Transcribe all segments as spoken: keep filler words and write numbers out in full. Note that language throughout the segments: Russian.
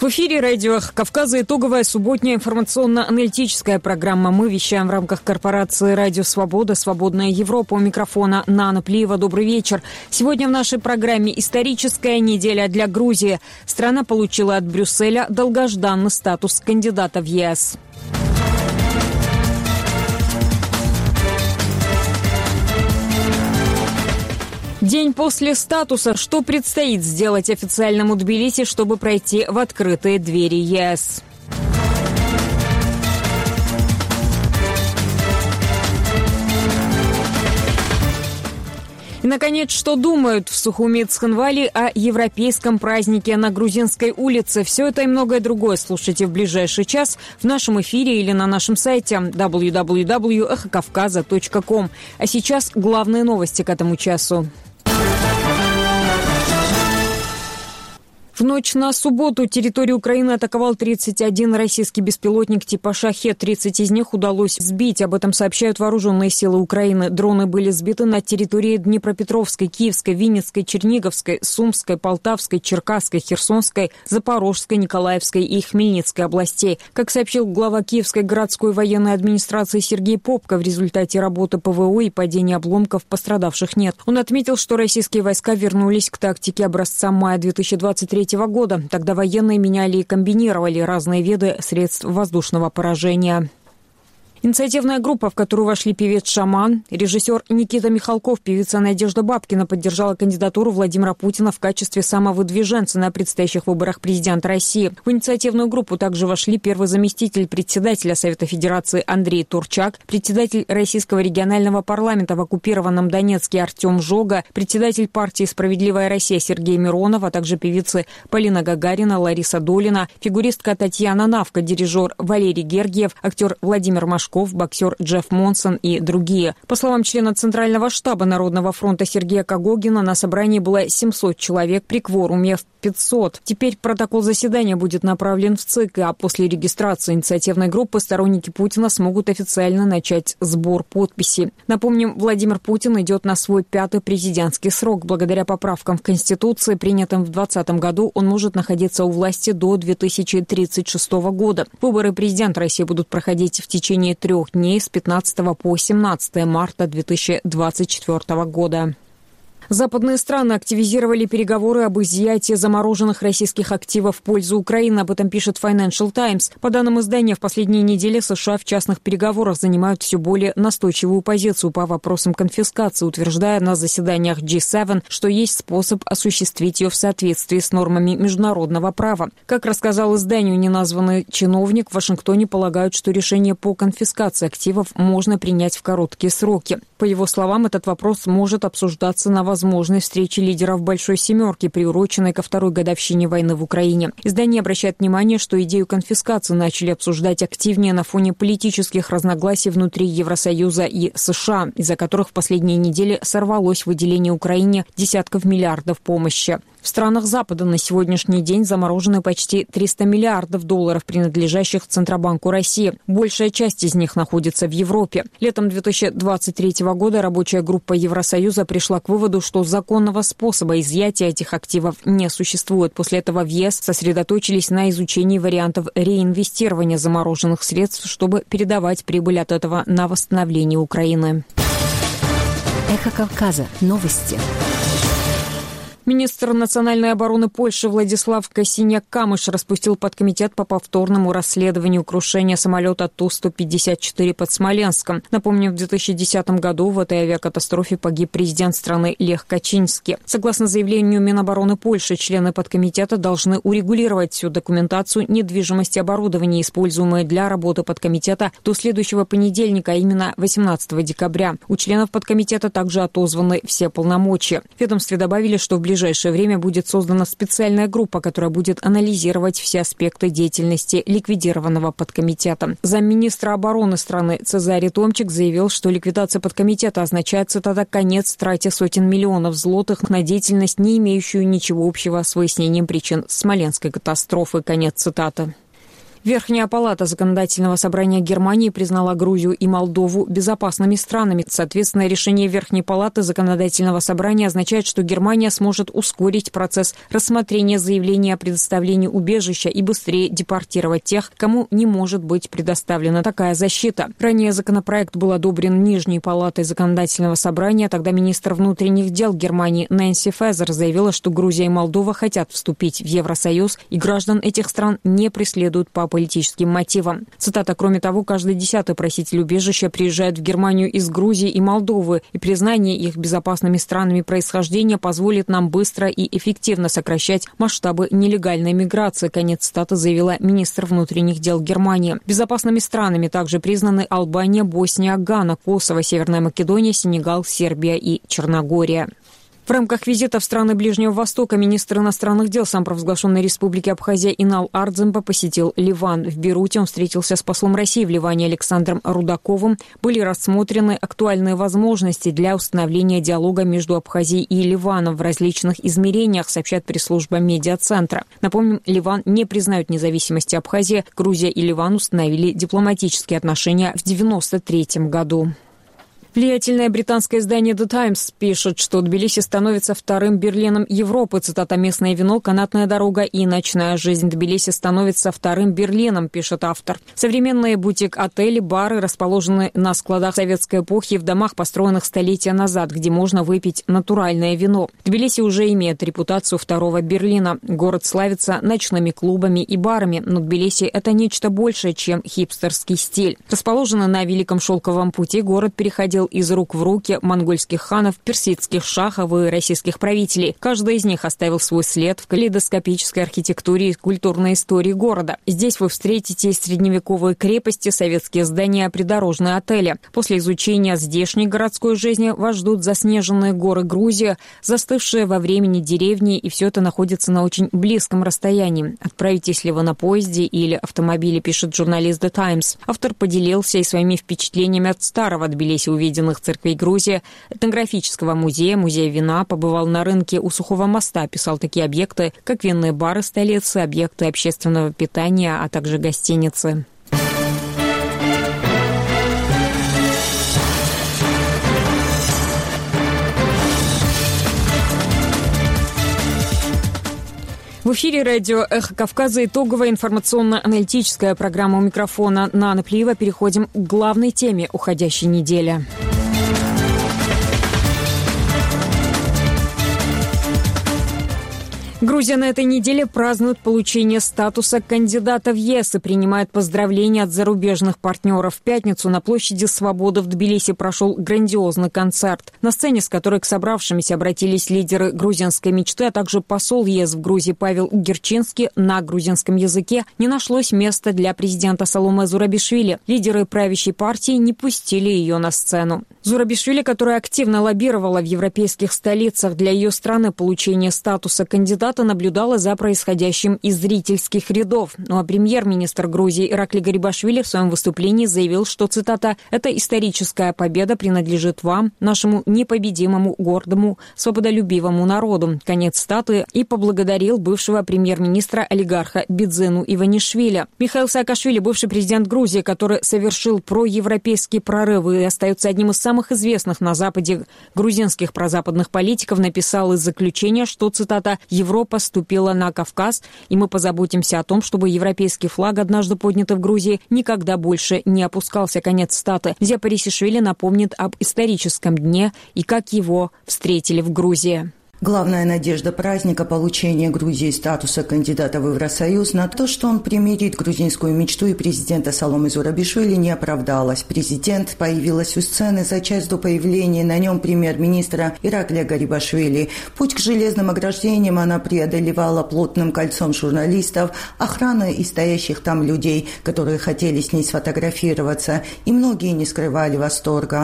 В эфире радио «Эхо Кавказа» итоговая субботняя информационно-аналитическая программа. Мы вещаем в рамках корпорации «Радио Свобода», «Свободная Европа». У микрофона Нана Плиева. Добрый вечер. Сегодня в нашей программе историческая неделя для Грузии. Страна получила от Брюсселя долгожданный статус кандидата в ЕС. День после статуса. Что предстоит сделать официальному Тбилиси, чтобы пройти в открытые двери ЕС? И, наконец, что думают в Сухуми Цхинвали о европейском празднике на Грузинской улице? Все это и многое другое слушайте в ближайший час в нашем эфире или на нашем сайте дабл ю дабл ю дабл ю точка эхо кавказа точка ком. А сейчас главные новости к этому часу. В ночь на субботу территорию Украины атаковал тридцать один российский беспилотник типа «Шахед». тридцать из них удалось сбить. Об этом сообщают вооруженные силы Украины. Дроны были сбиты на территории Днепропетровской, Киевской, Винницкой, Черниговской, Сумской, Полтавской, Черкасской, Херсонской, Запорожской, Николаевской и Хмельницкой областей. Как сообщил глава Киевской городской военной администрации Сергей Попко, в результате работы ПВО и падения обломков пострадавших нет. Он отметил, что российские войска вернулись к тактике образца мая две тысячи двадцать третьего года. Тогда военные меняли и комбинировали разные виды средств воздушного поражения. Инициативная группа, в которую вошли певец «Шаман», режиссер Никита Михалков, певица Надежда Бабкина поддержала кандидатуру Владимира Путина в качестве самовыдвиженца на предстоящих выборах президента России. В инициативную группу также вошли первый заместитель председателя Совета Федерации Андрей Турчак, председатель Российского регионального парламента в оккупированном Донецке Артем Жога, председатель партии «Справедливая Россия» Сергей Миронов, а также певицы Полина Гагарина, Лариса Долина, фигуристка Татьяна Навка, дирижер Валерий Гергиев, актер Владимир Машков, боксер Джефф Монсон и другие. По словам члена Центрального штаба Народного фронта Сергея Кагогина, на собрании было семьсот человек, при кворуме в пятьсот. Теперь протокол заседания будет направлен в ЦИК, а после регистрации инициативной группы сторонники Путина смогут официально начать сбор подписей. Напомним, Владимир Путин идет на свой пятый президентский срок. Благодаря поправкам в Конституции, принятым в двадцатом году, он может находиться у власти до две тысячи тридцать шестого года. Выборы президента России будут проходить в течение трех дней с пятнадцатого по семнадцатое марта две тысячи двадцать четвёртого года. Западные страны активизировали переговоры об изъятии замороженных российских активов в пользу Украины. Об этом пишет Financial Times. По данным издания, в последние недели США в частных переговорах занимают все более настойчивую позицию по вопросам конфискации, утверждая на заседаниях джи семь, что есть способ осуществить ее в соответствии с нормами международного права. Как рассказал изданию неназванный чиновник, в Вашингтоне полагают, что решение по конфискации активов можно принять в короткие сроки. По его словам, этот вопрос может обсуждаться на возможной встрече лидеров «Большой семерки», приуроченной ко второй годовщине войны в Украине. Издание обращает внимание, что идею конфискации начали обсуждать активнее на фоне политических разногласий внутри Евросоюза и США, из-за которых в последние недели сорвалось выделение Украине десятков миллиардов помощи. В странах Запада на сегодняшний день заморожены почти триста миллиардов долларов, принадлежащих Центробанку России. Большая часть из них находится в Европе. Летом две тысячи двадцать третьего года рабочая группа Евросоюза пришла к выводу, что законного способа изъятия этих активов не существует. После этого в ЕС сосредоточились на изучении вариантов реинвестирования замороженных средств, чтобы передавать прибыль от этого на восстановление Украины. Эхо Кавказа. Новости. Министр национальной обороны Польши Владислав Косиняк-Камыш распустил подкомитет по повторному расследованию крушения самолета Ту сто пятьдесят четыре под Смоленском. Напомним, в две тысячи десятом году в этой авиакатастрофе погиб президент страны Лех Качинский. Согласно заявлению Минобороны Польши, члены подкомитета должны урегулировать всю документацию недвижимости оборудования, используемое для работы подкомитета, до следующего понедельника, а именно восемнадцатого декабря. У членов подкомитета также отозваны все полномочия. В ведомстве добавили, что в ближайшее В ближайшее время будет создана специальная группа, которая будет анализировать все аспекты деятельности ликвидированного подкомитета. Замминистра обороны страны Цезарий Томчик заявил, что ликвидация подкомитета означает, цитата, «конец трате сотен миллионов злотых на деятельность, не имеющую ничего общего с выяснением причин Смоленской катастрофы». Конец цитаты. Верхняя палата Законодательного собрания Германии признала Грузию и Молдову безопасными странами. Соответственно, решение Верхней палаты Законодательного собрания означает, что Германия сможет ускорить процесс рассмотрения заявления о предоставлении убежища и быстрее депортировать тех, кому не может быть предоставлена такая защита. Ранее законопроект был одобрен Нижней палатой Законодательного собрания. Тогда министр внутренних дел Германии Нэнси Фезер заявила, что Грузия и Молдова хотят вступить в Евросоюз, и граждан этих стран не преследуют по политическим мотивам. Цитата: «Кроме того, каждый десятый проситель убежища приезжает в Германию из Грузии и Молдовы, и признание их безопасными странами происхождения позволит нам быстро и эффективно сокращать масштабы нелегальной миграции», конец цитаты заявила министр внутренних дел Германии. Безопасными странами также признаны Албания, Босния, Гана, Косово, Северная Македония, Сенегал, Сербия и Черногория. В рамках визита в страны Ближнего Востока министр иностранных дел самопровозглашенной республики Абхазия Инал Ардземба посетил Ливан. В Бейруте он встретился с послом России в Ливане Александром Рудаковым. Были рассмотрены актуальные возможности для установления диалога между Абхазией и Ливаном в различных измерениях, сообщает пресс-служба медиацентра. Напомним, Ливан не признает независимости Абхазии. Грузия и Ливан установили дипломатические отношения в девяносто третьем году. Влиятельное британское издание The Times пишет, что Тбилиси становится вторым Берлином Европы. Цитата: «Местное вино, канатная дорога и ночная жизнь Тбилиси становится вторым Берлином», пишет автор. Современные бутик-отели, бары расположены на складах советской эпохи и в домах, построенных столетия назад, где можно выпить натуральное вино. Тбилиси уже имеет репутацию второго Берлина. Город славится ночными клубами и барами, но Тбилиси – это нечто большее, чем хипстерский стиль. Расположенный на Великом Шелковом пути, город переходил из рук в руки монгольских ханов, персидских шахов и российских правителей. Каждый из них оставил свой след в калейдоскопической архитектуре и культурной истории города. Здесь вы встретите средневековые крепости, советские здания, придорожные отели. После изучения здешней городской жизни вас ждут заснеженные горы Грузии, застывшие во времени деревни, и все это находится на очень близком расстоянии. Отправитесь ли вы на поезде или автомобиле, пишет журналист The Times. Автор поделился и своими впечатлениями от старого Тбилиси, увиденных церквей Грузии, этнографического музея, музея вина, побывал на рынке у Сухого моста, писал такие объекты, как винные бары столицы, объекты общественного питания, а также гостиницы. В эфире радио «Эхо Кавказа» итоговая информационно-аналитическая программа. У микрофона Нана Плиева. Переходим к главной теме уходящей недели. Грузия на этой неделе празднует получение статуса кандидата в ЕС и принимает поздравления от зарубежных партнеров. В пятницу на площади Свободы в Тбилиси прошел грандиозный концерт, на сцене с которой к собравшимся обратились лидеры грузинской мечты, а также посол ЕС в Грузии Павел Герчинский. На грузинском языке не нашлось места для президента Саломе Зурабишвили. Лидеры правящей партии не пустили ее на сцену. Зурабишвили, которая активно лоббировала в европейских столицах для ее страны получение статуса кандидата, наблюдала за происходящим из зрительских рядов. Ну а премьер-министр Грузии Иракли Гарибашвили в своем выступлении заявил, что, цитата, «эта историческая победа принадлежит вам, нашему непобедимому, гордому, свободолюбивому народу», конец цитаты, и поблагодарил бывшего премьер-министра олигарха Бидзину Иванишвили. Михаил Саакашвили, бывший президент Грузии, который совершил проевропейские прорывы и остается одним из самых известных на Западе грузинских прозападных политиков, написал из заключения, что, цитата, «Европа поступила на Кавказ, и мы позаботимся о том, чтобы европейский флаг, однажды поднятый в Грузии, никогда больше не опускался», конец цитаты. Зия Парисишвили напомнит об историческом дне и как его встретили в Грузии. Главная надежда праздника – получение Грузии статуса кандидата в Евросоюз на то, что он примирит грузинскую мечту и президента Саломе Зурабишвили, не оправдалась. Президент появилась у сцены за час до появления на нем премьер-министра Ираклия Гарибашвили. Путь к железным ограждениям она преодолевала плотным кольцом журналистов, охраны и стоящих там людей, которые хотели с ней сфотографироваться, и многие не скрывали восторга.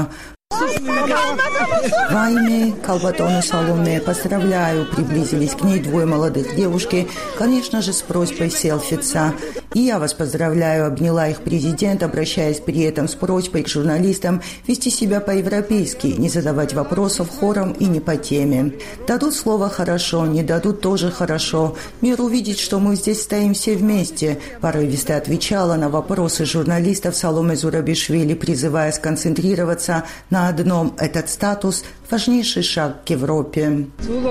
Вайми, Калбатон и Саломе, поздравляю, приблизились к ней двое молодых девушки, конечно же, с просьбой селфиться. И я вас поздравляю, обняла их президент, обращаясь при этом с просьбой к журналистам вести себя по-европейски, не задавать вопросов хором и не по теме. Дадут слово «хорошо», не дадут тоже «хорошо». Мир увидит, что мы здесь стоим все вместе. Порывисто отвечала на вопросы журналистов Саломе Зурабишвили, призывая сконцентрироваться на одном: этот статус – важнейший шаг к Европе.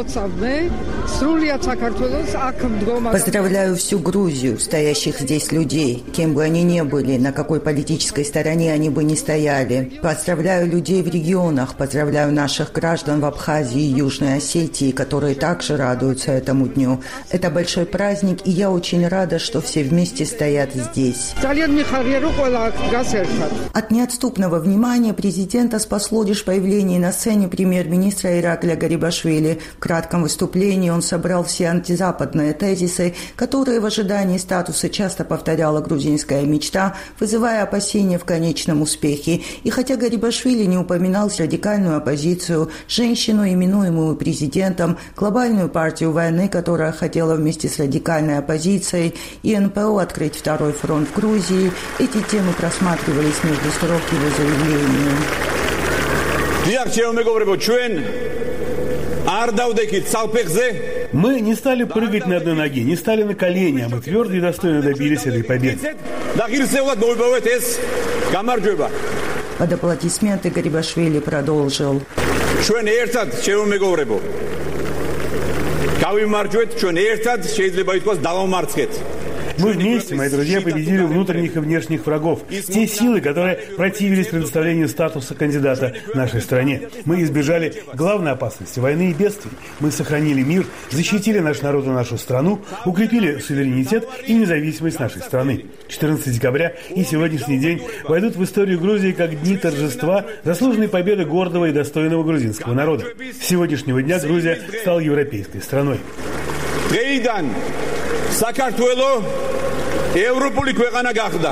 Поздравляю всю Грузию, стоящих здесь людей, кем бы они ни были, на какой политической стороне они бы ни стояли. Поздравляю людей в регионах, поздравляю наших граждан в Абхазии и Южной Осетии, которые также радуются этому дню. Это большой праздник, и я очень рада, что все вместе стоят здесь. От неотступного внимания президента спасло лишь появление на сцене премьер-министра Иракля Гарибашвили. В кратком выступлении он собрал все антизападные тезисы, которые в ожидании статуса часто повторяла грузинская мечта, вызывая опасения в конечном успехе. И хотя Гарибашвили не упоминал радикальную оппозицию, женщину, именуемую президентом, глобальную партию войны, которая хотела вместе с радикальной оппозицией и эн пэ о открыть второй фронт в Грузии, эти темы просматривались между строк его заявления. Мы не стали прыгать на одной ноге, не стали на колени, а мы твердо и достойно добились этой победы. Под аплодисменты Гарибашвили продолжил. Мы вместе, мои друзья, победили внутренних и внешних врагов. Те силы, которые противились предоставлению статуса кандидата нашей стране. Мы избежали главной опасности – войны и бедствий. Мы сохранили мир, защитили наш народ и нашу страну, укрепили суверенитет и независимость нашей страны. четырнадцатого декабря и сегодняшний день войдут в историю Грузии как дни торжества, заслуженной победы гордого и достойного грузинского народа. С сегодняшнего дня Грузия стала европейской страной. საქართველო ევროპული ქვეყანა გახდა.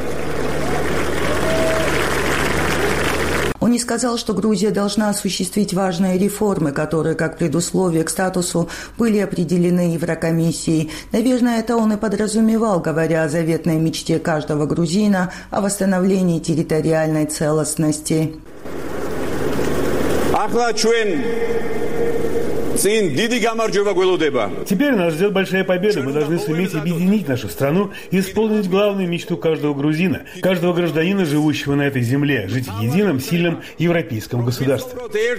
Он не сказал, что Грузия должна осуществить важные реформы, которые, как предусловие к статусу, были определены Еврокомиссией. Наверное, это он и подразумевал, говоря о заветной мечте каждого грузина о восстановлении территориальной целостности. Теперь нас ждет большая победа. Мы должны суметь объединить нашу страну и исполнить главную мечту каждого грузина, каждого гражданина, живущего на этой земле, жить в едином, сильном европейском государстве.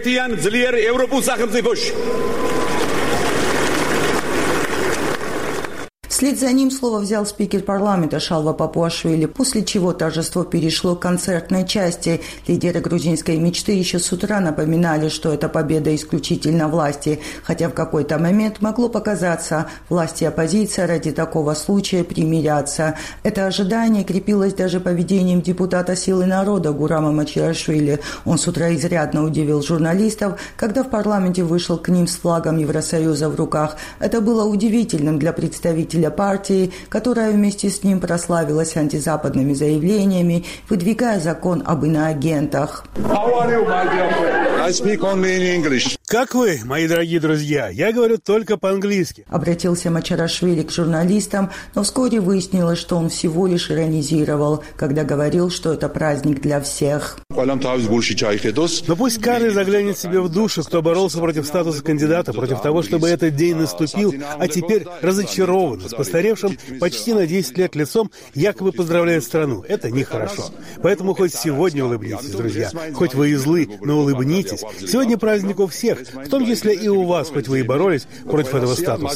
Вслед за ним слово взял спикер парламента Шалва Папуашвили, после чего торжество перешло к концертной части. Лидеры грузинской мечты еще с утра напоминали, что это победа исключительно власти, хотя в какой-то момент могло показаться, власти и оппозиция ради такого случая примирятся. Это ожидание крепилось даже поведением депутата «Силы народа» Гурама Мачарашвили. Он с утра изрядно удивил журналистов, когда в парламенте вышел к ним с флагом Евросоюза в руках. Это было удивительным для представителя партии, которая вместе с ним прославилась антизападными заявлениями, выдвигая закон об иноагентах. Как вы, мои дорогие друзья? Я говорю только по-английски. Обратился Мачарашвили к журналистам, но вскоре выяснилось, что он всего лишь иронизировал, когда говорил, что это праздник для всех. Но пусть каждый заглянет себе в душу, кто боролся против статуса кандидата, против того, чтобы этот день наступил, а теперь разочарованно, с постаревшим почти на десять лет лицом, якобы поздравляет страну. Это нехорошо. Поэтому хоть сегодня улыбнитесь, друзья, хоть вы и злы, но улыбнитесь. Сегодня праздник у всех, в том числе и у вас, хоть вы и боролись против этого статуса.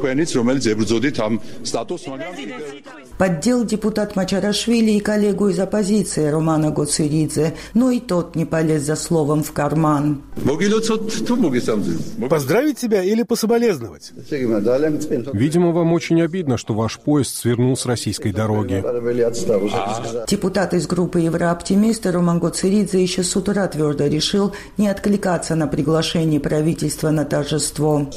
Поддел депутат Мачарашвили и коллегу из оппозиции Романа Гоциридзе, но и тот не полез за словом в карман. Поздравить тебя или пособолезновать? Видимо, вам очень обидно, что ваш поезд свернул с российской дороги. Депутат из группы «Еврооптимисты» Роман Гоциридзе еще с утра твердо решил не откликаться на приглашение настроение правительства на торжество.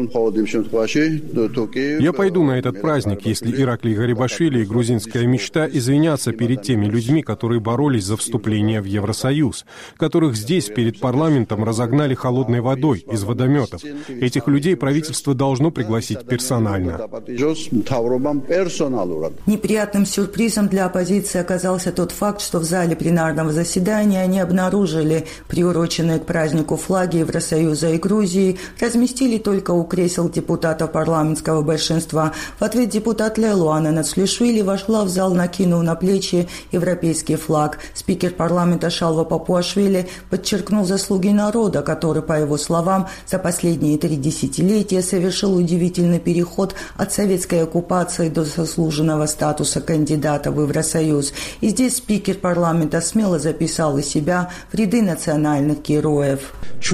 Я пойду на этот праздник, если Ираклий Гарибашвили и грузинская мечта извинятся перед теми людьми, которые боролись за вступление в Евросоюз, которых здесь перед парламентом разогнали холодной водой из водометов. Этих людей правительство должно пригласить персонально. Неприятным сюрпризом для оппозиции оказался тот факт, что в зале пленарного заседания они обнаружили приуроченные к празднику флаги Евросоюза и Грузии, разместили только у кресел депутатов парламентского большинства. В ответ депутат Лелуана Нацлишвили вошла в зал, накинув на плечи европейский флаг. Спикер парламента Шалва Папуашвили подчеркнул заслуги народа, который, по его словам, за последние три десятилетия совершил удивительный переход от советской оккупации до заслуженного статуса кандидата в Евросоюз. И здесь спикер парламента смело записал и себя в ряды национальных героев.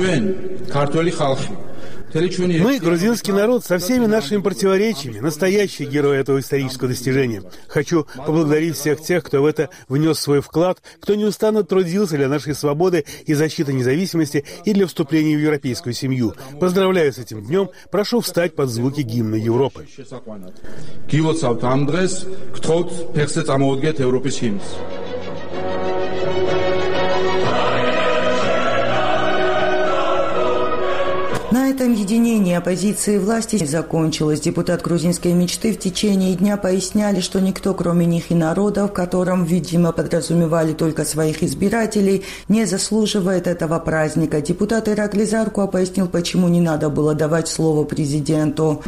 Мы, грузинский народ, со всеми нашими противоречиями, настоящие герои этого исторического достижения. Хочу поблагодарить всех тех, кто в это внес свой вклад, кто неустанно трудился для нашей свободы и защиты независимости и для вступления в европейскую семью. Поздравляю с этим днем, прошу встать под звуки гимна Европы. На этом единение оппозиции и власти не закончилось. Депутат грузинской мечты в течение дня поясняли, что никто, кроме них и народа, в котором, видимо, подразумевали только своих избирателей, не заслуживает этого праздника. Депутат Ираклий Заркуа пояснил, почему не надо было давать слово президенту.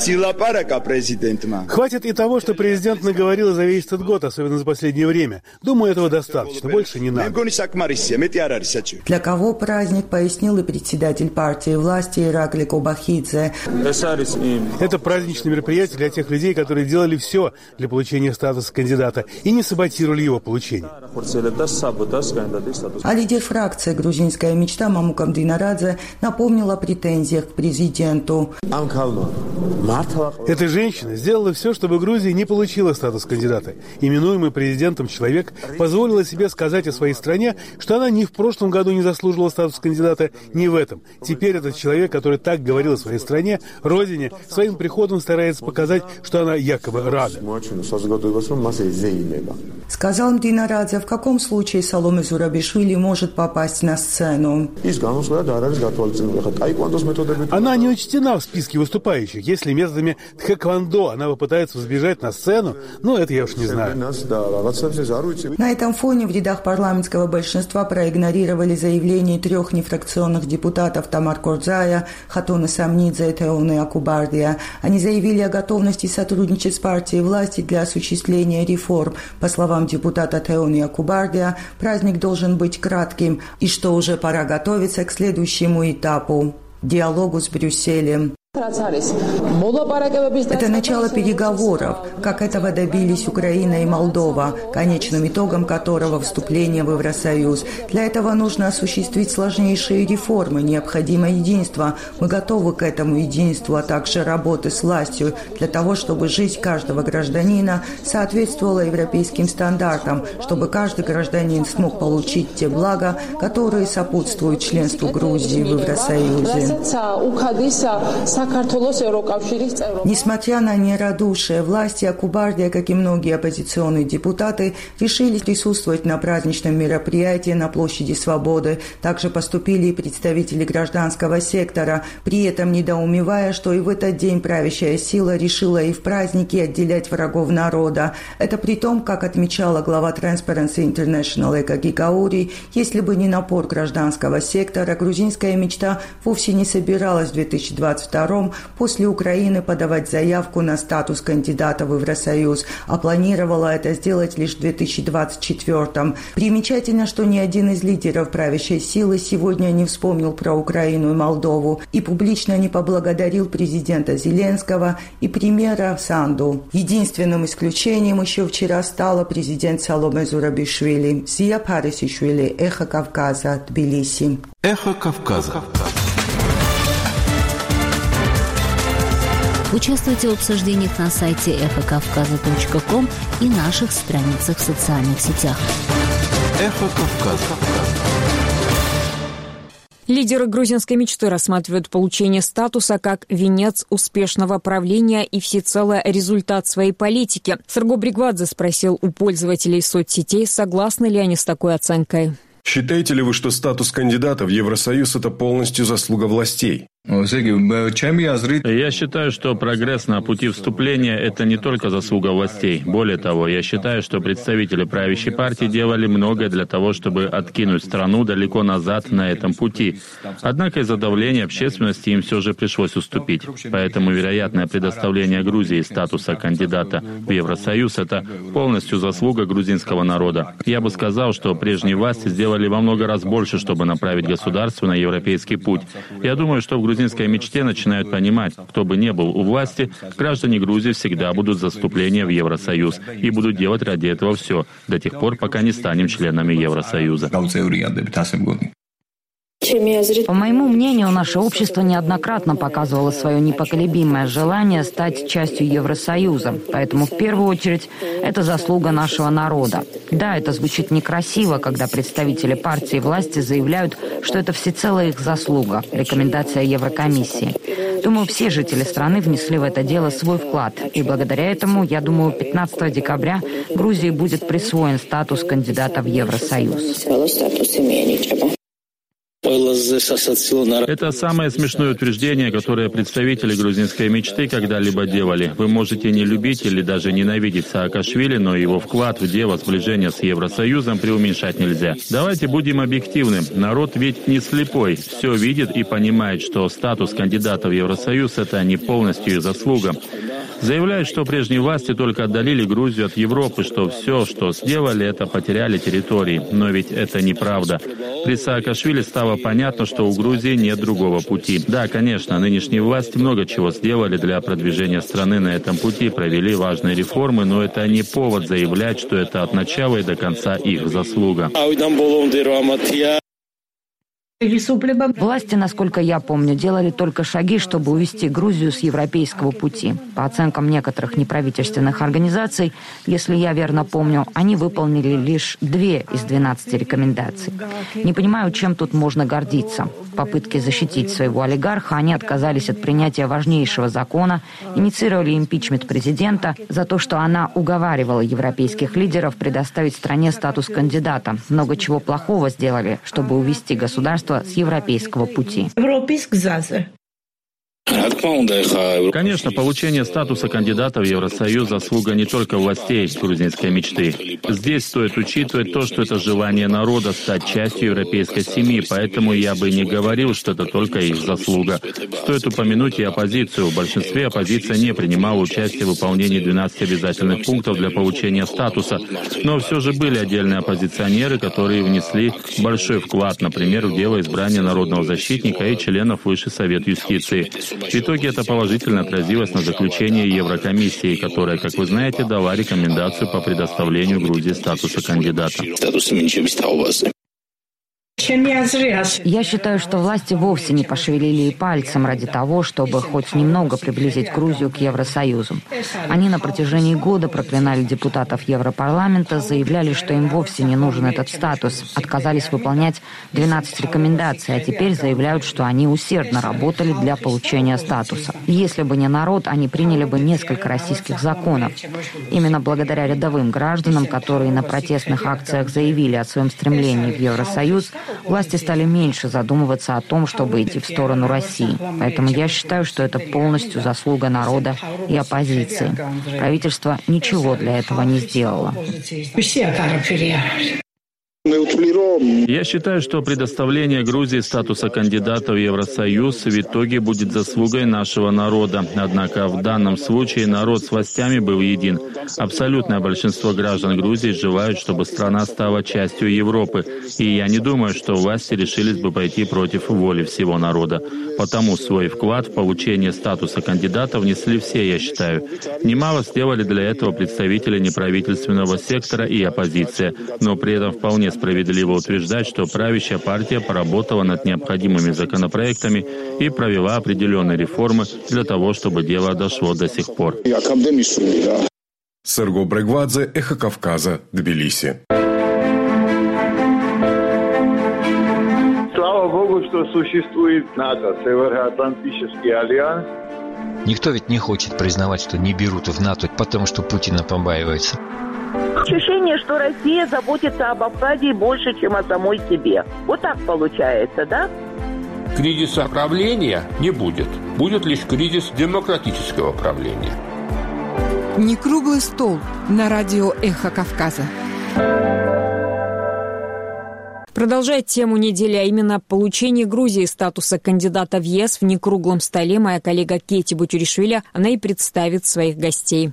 Хватит и того, что президент наговорил за весь этот год, особенно за последнее время. Думаю, этого достаточно. Больше не надо. Для кого праздник, пояснил и председатель партии власти Ираклий Кобахидзе. Это праздничное мероприятие для тех людей, которые делали все для получения статуса кандидата и не саботировали его получение. А лидер фракции «Грузинская мечта» Мамукам Динарадзе напомнил о претензиях к президенту. Эта женщина сделала все, чтобы Грузия не получила статус кандидата. Именуемый президентом человек позволила себе сказать о своей стране, что она ни в прошлом году не заслуживала статус кандидата, ни в этом. Теперь этот человек, который так говорил о своей стране, родине, своим приходом старается показать, что она якобы рада. Сказал Динарадзе, в каком случае Саломе Зурабишвили может попасть на сцену. Она не учтена в списке выступающих. Если методами тхэквондо она попытается взбежать на сцену, ну, это я уж не знаю. На этом фоне в рядах парламентского большинства проигнорировали заявление трех нефракционных депутатов Тамар Кордзая, Хатуна Самнидзе и Теоны Акубардия. Они заявили о готовности сотрудничать с партией власти для осуществления реформ. По словам депутата Теоны Акубардия, праздник должен быть кратким и что уже пора готовиться к следующему этапу – диалогу с Брюсселем. Это начало переговоров, как этого добились Украина и Молдова, конечным итогом которого вступление в Евросоюз. Для этого нужно осуществить сложнейшие реформы, необходимо единство. Мы готовы к этому единству, а также работы с властью для того, чтобы жизнь каждого гражданина соответствовала европейским стандартам, чтобы каждый гражданин смог получить те блага, которые сопутствуют членству Грузии в Евросоюзе. Несмотря на нерадушие, власти Акубардия, как и многие оппозиционные депутаты, решили присутствовать на праздничном мероприятии на площади Свободы. Также поступили и представители гражданского сектора, при этом недоумевая, что и в этот день правящая сила решила и в праздники отделять врагов народа. Это при том, как отмечала глава Transparency International Эка Гигаури, если бы не напор гражданского сектора, грузинская мечта вовсе не собиралась в две тысячи двадцать втором после Украины подавать заявку на статус кандидата в Евросоюз, а планировала это сделать лишь в две тысячи двадцать четвёртом. Примечательно, что ни один из лидеров правящей силы сегодня не вспомнил про Украину и Молдову и публично не поблагодарил президента Зеленского и премьера Санду. Единственным исключением еще вчера стала президент Саломе Зурабишвили. Зия Парисишвили, Эхо Кавказа, Тбилиси. Эхо Кавказа. Участвуйте в обсуждениях на сайте эхо кавказа точка ком и наших страницах в социальных сетях. Эхо Кавказа. Лидеры грузинской мечты рассматривают получение статуса как венец успешного правления и всецело результат своей политики. Серго Бригвадзе спросил у пользователей соцсетей, согласны ли они с такой оценкой. Считаете ли вы, что статус кандидата в Евросоюз – это полностью заслуга властей? Я считаю, что прогресс на пути вступления – это не только заслуга властей. Более того, я считаю, что представители правящей партии делали многое для того, чтобы откинуть страну далеко назад на этом пути. Однако из-за давления общественности им все же пришлось уступить. Поэтому вероятное предоставление Грузии статуса кандидата в Евросоюз – это полностью заслуга грузинского народа. Я бы сказал, что прежние власти сделали во много раз больше, чтобы направить государство на европейский путь. Я думаю, что в грузинской мечте начинают понимать, кто бы ни был у власти, граждане Грузии всегда будут за вступление в Евросоюз и будут делать ради этого все, до тех пор, пока не станем членами Евросоюза. По моему мнению, наше общество неоднократно показывало свое непоколебимое желание стать частью Евросоюза. Поэтому, в первую очередь, это заслуга нашего народа. Да, это звучит некрасиво, когда представители партии и власти заявляют, что это всецело их заслуга, рекомендация Еврокомиссии. Думаю, все жители страны внесли в это дело свой вклад. И благодаря этому, я думаю, пятнадцатого декабря Грузии будет присвоен статус кандидата в Евросоюз. Это самое смешное утверждение, которое представители грузинской мечты когда-либо делали. Вы можете не любить или даже ненавидеть Саакашвили, но его вклад в дело сближения с Евросоюзом преуменьшать нельзя. Давайте будем объективны. Народ ведь не слепой. Все видит и понимает, что статус кандидата в Евросоюз – это не полностью их заслуга. Заявляют, что прежние власти только отдалили Грузию от Европы, что все, что сделали, это потеряли территории. Но ведь это неправда. При Саакашвили стало понятно, что у Грузии нет другого пути. Да, конечно, нынешние власти много чего сделали для продвижения страны на этом пути, провели важные реформы, но это не повод заявлять, что это от начала и до конца их заслуга. Власти, насколько я помню, делали только шаги, чтобы увести Грузию с европейского пути. По оценкам некоторых неправительственных организаций, если я верно помню, они выполнили лишь две из двенадцати рекомендаций. Не понимаю, чем тут можно гордиться. В попытке защитить своего олигарха они отказались от принятия важнейшего закона, инициировали импичмент президента за то, что она уговаривала европейских лидеров предоставить стране статус кандидата. Много чего плохого сделали, чтобы увести государство с европейского пути. Конечно, получение статуса кандидата в Евросоюз – заслуга не только властей грузинской мечты. Здесь стоит учитывать то, что это желание народа стать частью европейской семьи, поэтому я бы не говорил, что это только их заслуга. Стоит упомянуть и оппозицию. В большинстве оппозиция не принимала участие в выполнении двенадцати обязательных пунктов для получения статуса, но все же были отдельные оппозиционеры, которые внесли большой вклад, например, в дело избрания народного защитника и членов Высший совет юстиции. В итоге это положительно отразилось на заключении Еврокомиссии, которая, как вы знаете, дала рекомендацию по предоставлению Грузии статуса кандидата. Я считаю, что власти вовсе не пошевелили и пальцем ради того, чтобы хоть немного приблизить Грузию к Евросоюзу. Они на протяжении года проклинали депутатов Европарламента, заявляли, что им вовсе не нужен этот статус, отказались выполнять двенадцать рекомендаций, а теперь заявляют, что они усердно работали для получения статуса. Если бы не народ, они приняли бы несколько российских законов. Именно благодаря рядовым гражданам, которые на протестных акциях заявили о своем стремлении в Евросоюз, власти стали меньше задумываться о том, чтобы идти в сторону России. Поэтому я считаю, что это полностью заслуга народа и оппозиции. Правительство ничего для этого не сделало. Я считаю, что предоставление Грузии статуса кандидата в Евросоюз в итоге будет заслугой нашего народа. Однако в данном случае народ с властями был един. Абсолютное большинство граждан Грузии желают, чтобы страна стала частью Европы. И я не думаю, что власти решились бы пойти против воли всего народа. Потому свой вклад в получение статуса кандидата внесли все, я считаю. Немало сделали для этого представители неправительственного сектора и оппозиция. Но при этом вполне справедливо утверждать, что правящая партия поработала над необходимыми законопроектами и провела определенные реформы для того, чтобы дело дошло до сих пор. Серго Бригвадзе, Эхо Кавказа, Тбилиси. что существует НАТО, Североатлантический альянс. Никто ведь не хочет признавать, что не берут в НАТО, потому что Путина побаивается. Ощущение, что Россия заботится об Абхазии больше, чем о самой себе. Вот так получается, да? Кризиса правления не будет. Будет лишь кризис демократического правления. Не круглый стол на радио «Эхо Кавказа». Продолжает тему недели, а именно получение Грузии статуса кандидата в ЕС в некруглом столе, моя коллега Кети Бутюришвили, она и представит своих гостей.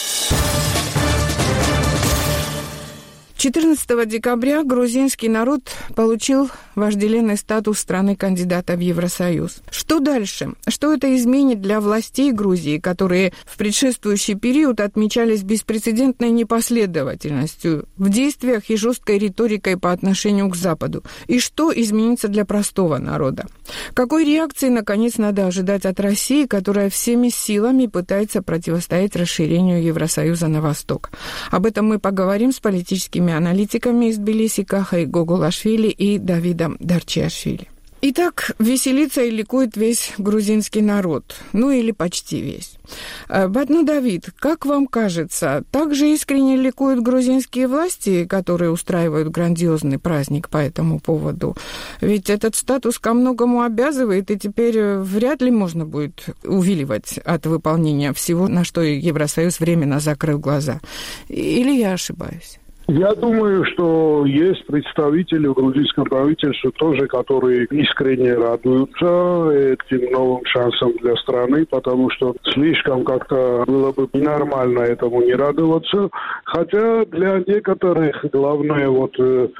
четырнадцатого декабря грузинский народ получил вожделенный статус страны-кандидата в Евросоюз. Что дальше? Что это изменит для властей Грузии, которые в предшествующий период отмечались беспрецедентной непоследовательностью в действиях и жесткой риторикой по отношению к Западу? И что изменится для простого народа? Какой реакции, наконец, надо ожидать от России, которая всеми силами пытается противостоять расширению Евросоюза на восток? Об этом мы поговорим с политическими аналитиками из Тбилиси Кахой Гогулашвили и Давидом Дарчиашвили. Итак, веселится и ликует весь грузинский народ, ну или почти весь. Батну Давид, как вам кажется, также искренне ликуют грузинские власти, которые устраивают грандиозный праздник по этому поводу? Ведь этот статус ко многому обязывает, и теперь вряд ли можно будет увиливать от выполнения всего, на что Евросоюз временно закрыл глаза. Или я ошибаюсь? Я думаю, что есть представители в грузинском правительстве тоже, которые искренне радуются этим новым шансам для страны, потому что слишком как-то было бы ненормально этому не радоваться. Хотя для некоторых главное вот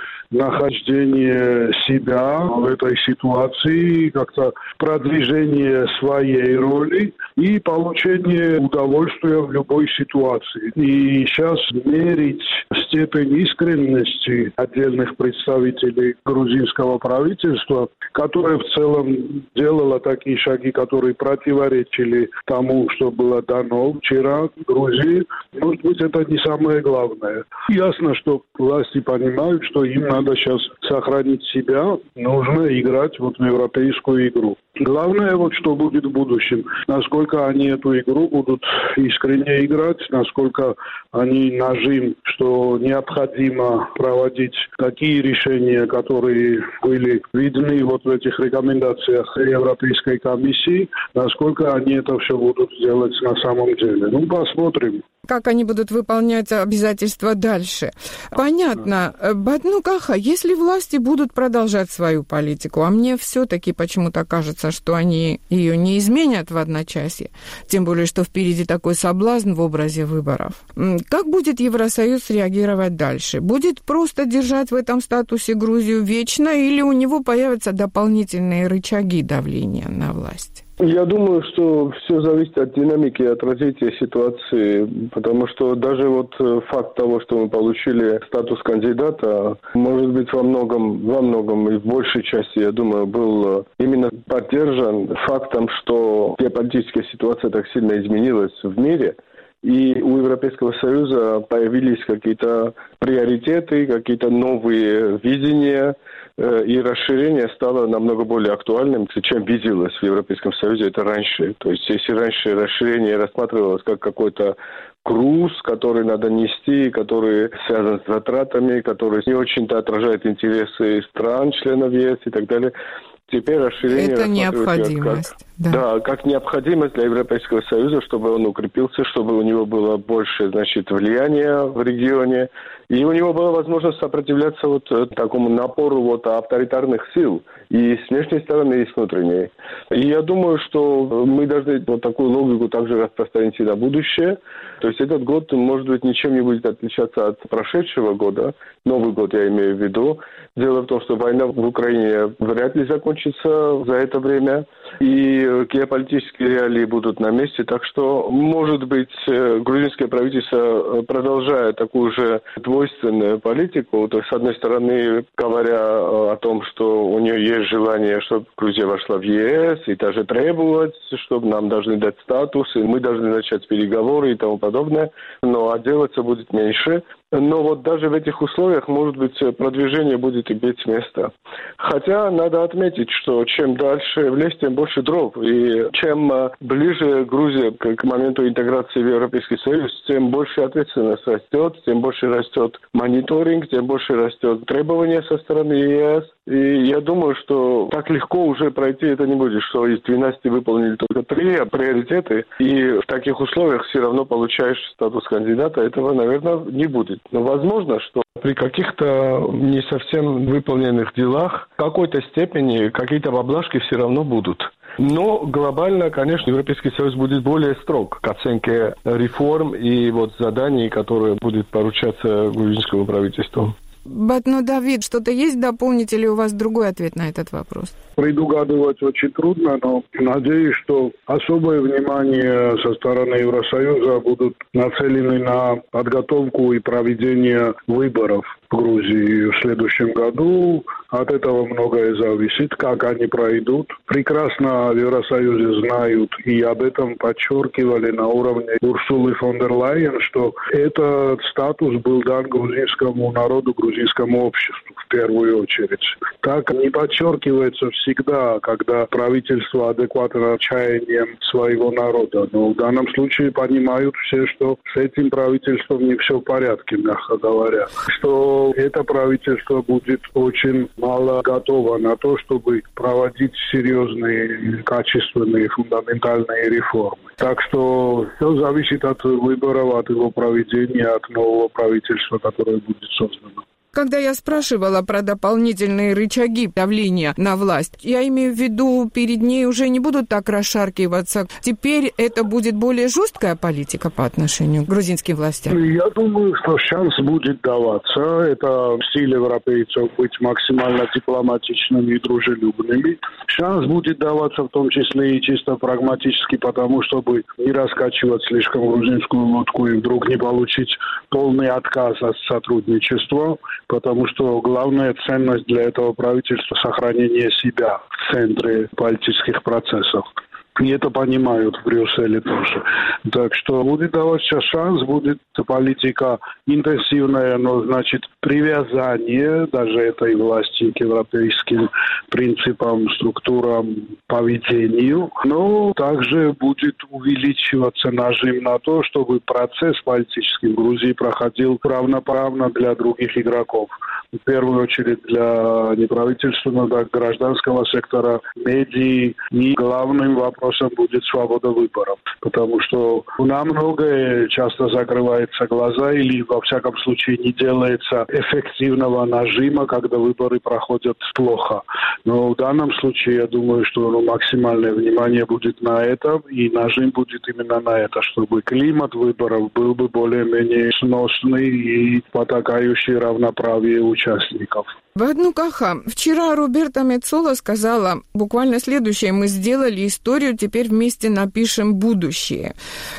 нахождение себя в этой ситуации, как-то продвижение своей роли и получение удовольствия в любой ситуации. И сейчас мерить степень искренности отдельных представителей грузинского правительства, которое в целом делало такие шаги, которые противоречили тому, что было дано вчера в Грузии, может быть, это не самое главное. Ясно, что власти понимают, что им надо сейчас сохранить себя, нужно играть вот в европейскую игру. Главное, вот что будет в будущем, насколько они эту игру будут искренне играть, насколько они нажим, что необходимо проводить такие решения, которые были видны вот в этих рекомендациях Европейской комиссии, насколько они это все будут делать на самом деле. Ну, посмотрим. Как они будут выполнять обязательства дальше. Понятно. Батну Каха, если власти будут продолжать свою политику, а мне все-таки почему-то кажется, что они ее не изменят в одночасье, тем более, что впереди такой соблазн в образе выборов. Как будет Евросоюз реагировать дальше? Будет просто держать в этом статусе Грузию вечно, или у него появятся дополнительные рычаги давления на власть? Я думаю, что все зависит от динамики, от развития ситуации, потому что даже вот факт того, что мы получили статус кандидата, может быть, во многом, во многом и в большей части, я думаю, был именно поддержан фактом, что геополитическая ситуация так сильно изменилась в мире, и у Европейского Союза появились какие-то приоритеты, какие-то новые видения, и расширение стало намного более актуальным, чем виделось в Европейском Союзе это раньше. То есть, если раньше расширение рассматривалось как какой-то груз, который надо нести, который связан с затратами, который не очень-то отражает интересы стран, членов ЕС и так далее, теперь расширение это необходимость. Как, да. да, как необходимость для Европейского Союза, чтобы он укрепился, чтобы у него было больше, значит, влияния в регионе, и у него была возможность сопротивляться вот такому напору вот авторитарных сил и с внешней стороны, и с внутренней. И я думаю, что мы должны вот такую логику также распространить и на будущее. То есть этот год, может быть, ничем не будет отличаться от прошедшего года. Новый год я имею в виду. Дело в том, что война в Украине вряд ли закончится за это время. И геополитические реалии будут на месте. Так что, может быть, грузинское правительство, продолжая такую же двойственную политику, то есть, с одной стороны, говоря о том, что у нее есть желание, чтобы Грузия вошла в ЕС, и даже требовать, чтобы нам должны дать статус, и мы должны начать переговоры и тому подобное, но а делаться будет меньше. Но вот даже в этих условиях, может быть, продвижение будет иметь место. Хотя надо отметить, что чем дальше в лес, тем больше дров. И чем ближе Грузия к моменту интеграции в Европейский Союз, тем больше ответственность растет, тем больше растет мониторинг, тем больше растет требования со стороны ЕС. И я думаю, что так легко уже пройти это не будет, что из двенадцати выполнили только три приоритеты, и в таких условиях все равно получаешь статус кандидата. Этого, наверное, не будет. Но возможно, что при каких-то не совсем выполненных делах в какой-то степени какие-то поблажки все равно будут. Но глобально, конечно, Европейский Союз будет более строг к оценке реформ и вот заданий, которые будут поручаться грузинскому правительству. Батно Давид, что-то есть дополнить или у вас другой ответ на этот вопрос? Предугадывать очень трудно, но надеюсь, что особое внимание со стороны Евросоюза будут нацелены на подготовку и проведение выборов в Грузии в следующем году. От этого многое зависит, как они пройдут. Прекрасно в Евросоюзе знают и об этом подчеркивали на уровне Урсулы фон дер Лайен, что этот статус был дан грузинскому народу, грузинскому обществу в первую очередь. Так не подчеркивается всегда, когда правительство адекватно чаяниям своего народа. Но в данном случае понимают все, что с этим правительством не все в порядке, мягко говоря. Что это правительство будет очень мало готово на то, чтобы проводить серьезные, качественные, фундаментальные реформы. Так что все зависит от выборов, от его проведения, от нового правительства, которое будет создано. Когда я спрашивала про дополнительные рычаги давления на власть, я имею в виду, перед ней уже не будут так расшаркиваться. Теперь это будет более жесткая политика по отношению к грузинским властям? Я думаю, что шанс будет даваться. Это стиль европейцев быть максимально дипломатичными и дружелюбными. Шанс будет даваться в том числе и чисто прагматически, потому чтобы не раскачивать слишком грузинскую лодку и вдруг не получить полный отказ от сотрудничества. Потому что главная ценность для этого правительства – сохранение себя в центре политических процессов. И это понимают в Брюсселе тоже. Так что будет даваться шанс, будет политика интенсивная, но, значит, привязание даже этой власти к европейским принципам, структурам, поведению. Но также будет увеличиваться нажим на то, чтобы процесс политический в Грузии проходил равноправно для других игроков. В первую очередь для неправительственного, гражданского сектора, медий. И главным вопросом будет свобода выборов. Потому что на многое часто закрываются глаза или, во всяком случае, не делается эффективного нажима, когда выборы проходят плохо. Но в данном случае, я думаю, что ну, максимальное внимание будет на этом, и нажим будет именно на это, чтобы климат выборов был бы более-менее сносный и потакающий равноправию участников. Батно Каха, вчера Роберта Мецола сказала буквально следующее: мы сделали историю, теперь вместе напишем будущее.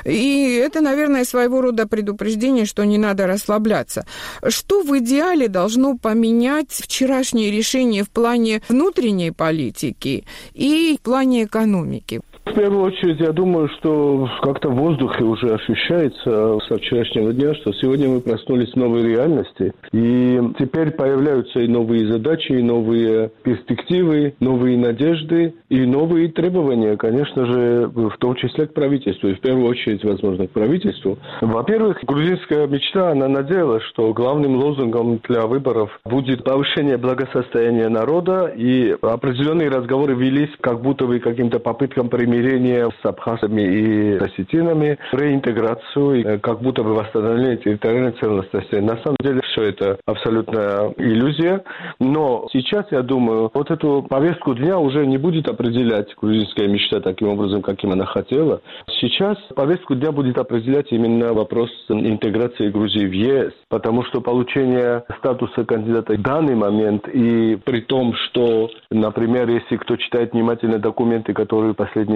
И это, наверное, своего рода предупреждение, что не надо расслабляться. Что в идеале должно поменять вчерашнее решение в плане внутренней политики и в плане экономики? В первую очередь, я думаю, что как-то в воздухе уже ощущается со вчерашнего дня, что сегодня мы проснулись в новой реальности, и теперь появляются и новые задачи, и новые перспективы, новые надежды, и новые требования, конечно же, в том числе к правительству, и в первую очередь, возможно, к правительству. Во-первых, грузинская мечта, она надеялась, что главным лозунгом для выборов будет повышение благосостояния народа, и определенные разговоры велись как будто бы каким-то попыткам примирения с абхазами и осетинами, реинтеграцию, как будто бы восстановление территориальной целостности. На самом деле все это абсолютная иллюзия. Но сейчас, я думаю, вот эту повестку дня уже не будет определять грузинская мечта таким образом, каким она хотела. Сейчас повестку дня будет определять именно вопрос интеграции Грузии в ЕС, потому что получение статуса кандидата в данный момент, и при том, что, например, если кто читает внимательно документы, которые в последнее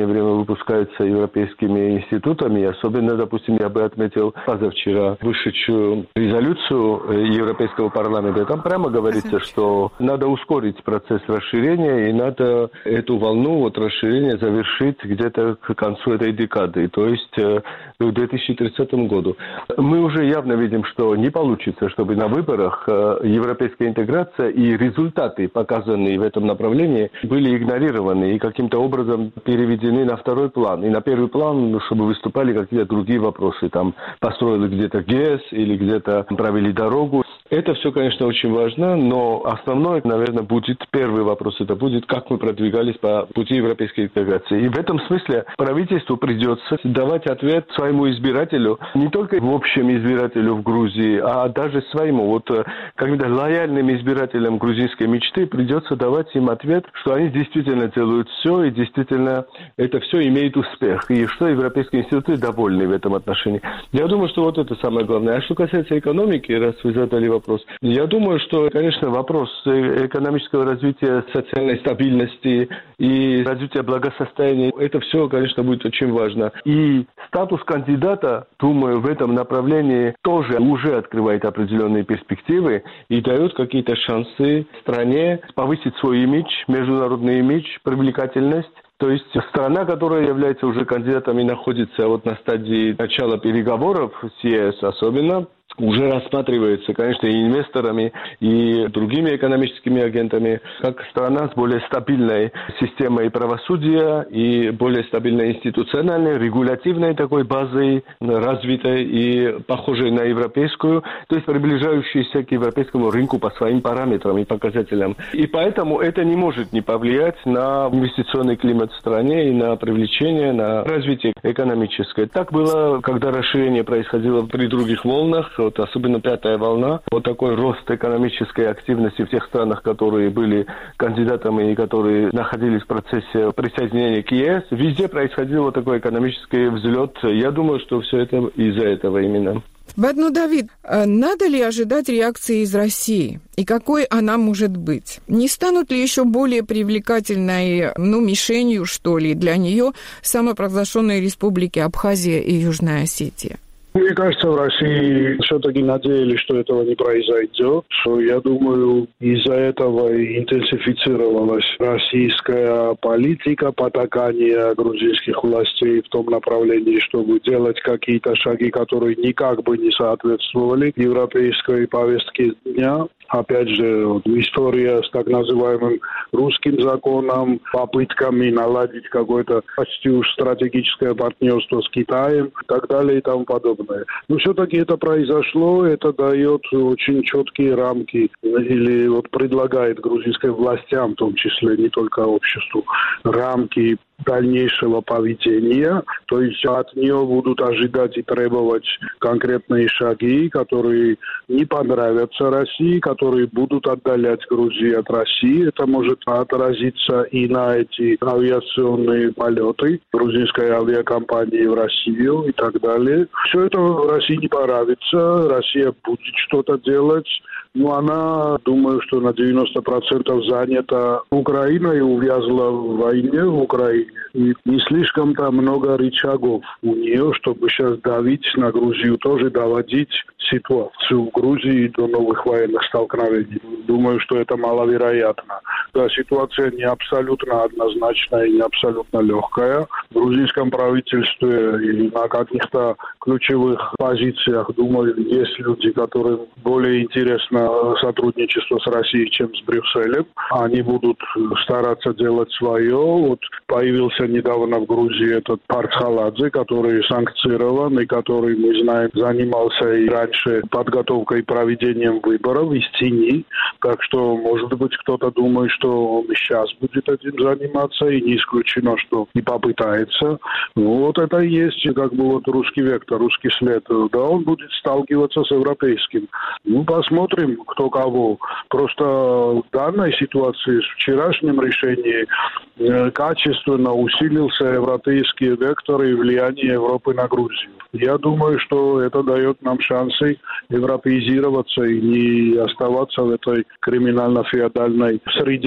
время выпускаются европейскими институтами. Особенно, допустим, я бы отметил позавчера вышедшую резолюцию Европейского парламента. Там прямо говорится, что надо ускорить процесс расширения и надо эту волну вот, расширения завершить где-то к концу этой декады, то есть к две тысячи тридцатому году. Мы уже явно видим, что не получится, чтобы на выборах европейская интеграция и результаты, показанные в этом направлении, были игнорированы и каким-то образом переведены на второй план. И на первый план, чтобы выступали какие-то другие вопросы. Там построили где-то ГЭС или где-то провели дорогу. Это все, конечно, очень важно, но основной, наверное, будет первый вопрос. Это будет, как мы продвигались по пути европейской интеграции. И в этом смысле правительству придется давать ответ своему избирателю, не только в общем избирателю в Грузии, а даже своему. Вот когда лояльным избирателям грузинской мечты придется давать им ответ, что они действительно делают все, и действительно это все имеет успех, и что европейские институты довольны в этом отношении. Я думаю, что вот это самое главное. А что касается экономики, раз вы задали вопрос, я думаю, что, конечно, вопрос экономического развития, социальной стабильности и развития благосостояния, это все, конечно, будет очень важно. И статус кандидата, думаю, в этом направлении тоже уже открывает определенные перспективы и дает какие-то шансы стране повысить свой имидж, международный имидж, привлекательность. То есть страна, которая является уже кандидатом и находится вот на стадии начала переговоров с ЕС особенно, уже рассматривается, конечно, и инвесторами, и другими экономическими агентами, как страна с более стабильной системой правосудия и более стабильной институциональной, регулятивной такой базой, развитой и похожей на европейскую, то есть приближающейся к европейскому рынку по своим параметрам и показателям. И поэтому это не может не повлиять на инвестиционный климат в стране и на привлечение, на развитие экономическое. Так было, когда расширение происходило при других волнах, вот особенно пятая волна, вот такой рост экономической активности в тех странах, которые были кандидатами и которые находились в процессе присоединения к ЕС, везде происходил вот такой экономический взлет. Я думаю, что все это из-за этого именно. Бадну Давид, надо ли ожидать реакции из России? И какой она может быть? Не станут ли еще более привлекательной, ну, мишенью, что ли, для нее самопровозглашенные республики Абхазия и Южная Осетия? Мне кажется, в России все-таки надеялись, что этого не произойдет. Я думаю, из-за этого интенсифицировалась российская политика, потакание грузинских властей в том направлении, чтобы делать какие-то шаги, которые никак бы не соответствовали европейской повестке дня. Опять же, вот, история с так называемым русским законом, попытками наладить какое-то почти уж стратегическое партнерство с Китаем и так далее и тому подобное. Но все-таки это произошло, это дает очень четкие рамки или вот предлагает грузинской властям, в том числе не только обществу, рамки дальнейшего поведения, то есть от нее будут ожидать и требовать конкретные шаги, которые не понравятся России, которые будут отдалять Грузию от России. Это может отразиться и на эти авиационные полеты грузинской авиакомпании в Россию и так далее. Все это России не понравится, Россия будет что-то делать, но она, думаю, что на девяносто процентов занята Украиной, увязла в войне в Украине. И не слишком там много рычагов у нее, чтобы сейчас давить на Грузию, тоже доводить ситуацию в Грузии до новых военных столкновений. Думаю, что это маловероятно. Да, ситуация не абсолютно однозначная и не абсолютно легкая. В грузинском правительстве и на каких-то ключевых позициях, думаю, есть люди, которым более интересно сотрудничество с Россией, чем с Брюсселем. Они будут стараться делать свое. Вот появился недавно в Грузии этот Парцхаладзе, который санкцирован и который, мы знаем, занимался и раньше подготовкой и проведением выборов из тени. Так что, может быть, кто-то думает, что он сейчас будет этим заниматься, и не исключено, что и попытается. Ну, вот это и есть как бы вот русский вектор, русский след. Да, он будет сталкиваться с европейским. Ну, посмотрим, кто кого. Просто в данной ситуации, с вчерашним решением, э, качественно усилился европейский вектор и влияние Европы на Грузию. Я думаю, что это дает нам шансы европеизироваться и не оставаться в этой криминально-феодальной среде.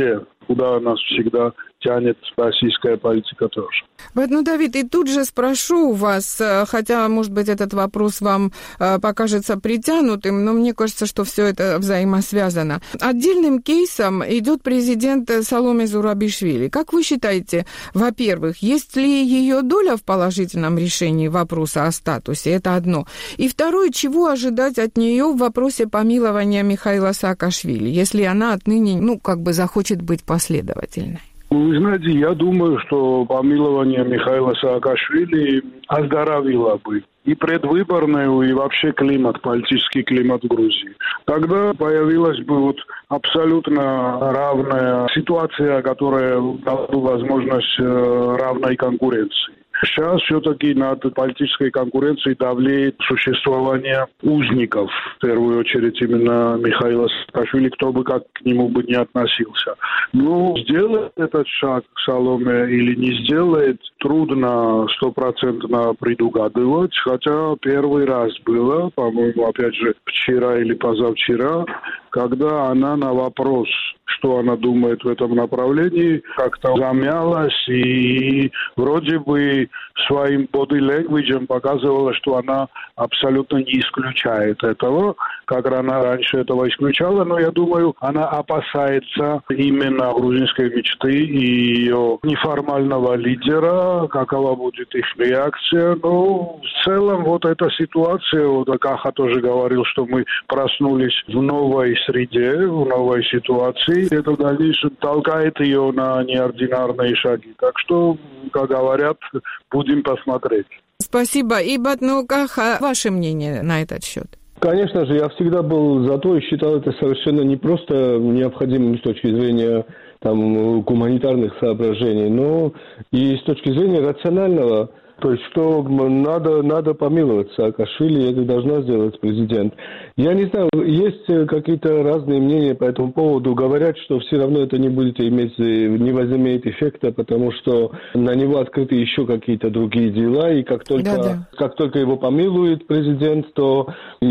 куда нас всегда тянет российская политика тоже. Ну, Давид, и тут же спрошу у вас, хотя, может быть, этот вопрос вам покажется притянутым, но мне кажется, что все это взаимосвязано. Отдельным кейсом идет президент Саломе Зурабишвили. Как вы считаете, во-первых, есть ли ее доля в положительном решении вопроса о статусе? Это одно. И второе, чего ожидать от нее в вопросе помилования Михаила Саакашвили, если она отныне, ну, как бы захочет быть последовательной? Вы знаете, я думаю, что помилование Михаила Саакашвили оздоровило бы и предвыборную, и вообще климат, политический климат в Грузии. Тогда появилась бы вот абсолютно равная ситуация, которая дала бы возможность равной конкуренции. Сейчас все-таки над политической конкуренцией давлеет существование узников, в первую очередь именно Михаила Саакашвили, кто бы как к нему бы не относился. Но сделает этот шаг Саломе или не сделает, трудно стопроцентно предугадывать, хотя первый раз было, по-моему, опять же, вчера или позавчера, когда она на вопрос, что она думает в этом направлении, как-то замялась и вроде бы своим body language показывала, что она абсолютно не исключает этого, как она раньше этого исключала, но я думаю, она опасается именно грузинской мечты и ее неформального лидера, какова будет их реакция. Но в целом вот эта ситуация, вот Каха тоже говорил, что мы проснулись в новой среде, в новой ситуации. Это в дальнейшем толкает ее на неординарные шаги. Так что, как говорят, будем посмотреть. Спасибо. И Батну Каха, ваше мнение на этот счет? Конечно же, я всегда был за то и считал это совершенно не просто необходимым с точки зрения там, гуманитарных соображений, но и с точки зрения рационального. То есть, что надо, надо помиловать Саакашвили, это должна сделать президент. Я не знаю, есть какие-то разные мнения по этому поводу. Говорят, что все равно это не будет иметь, не возымеет эффекта, потому что на него открыты еще какие-то другие дела, и как только, да, да. как только его помилует президент, то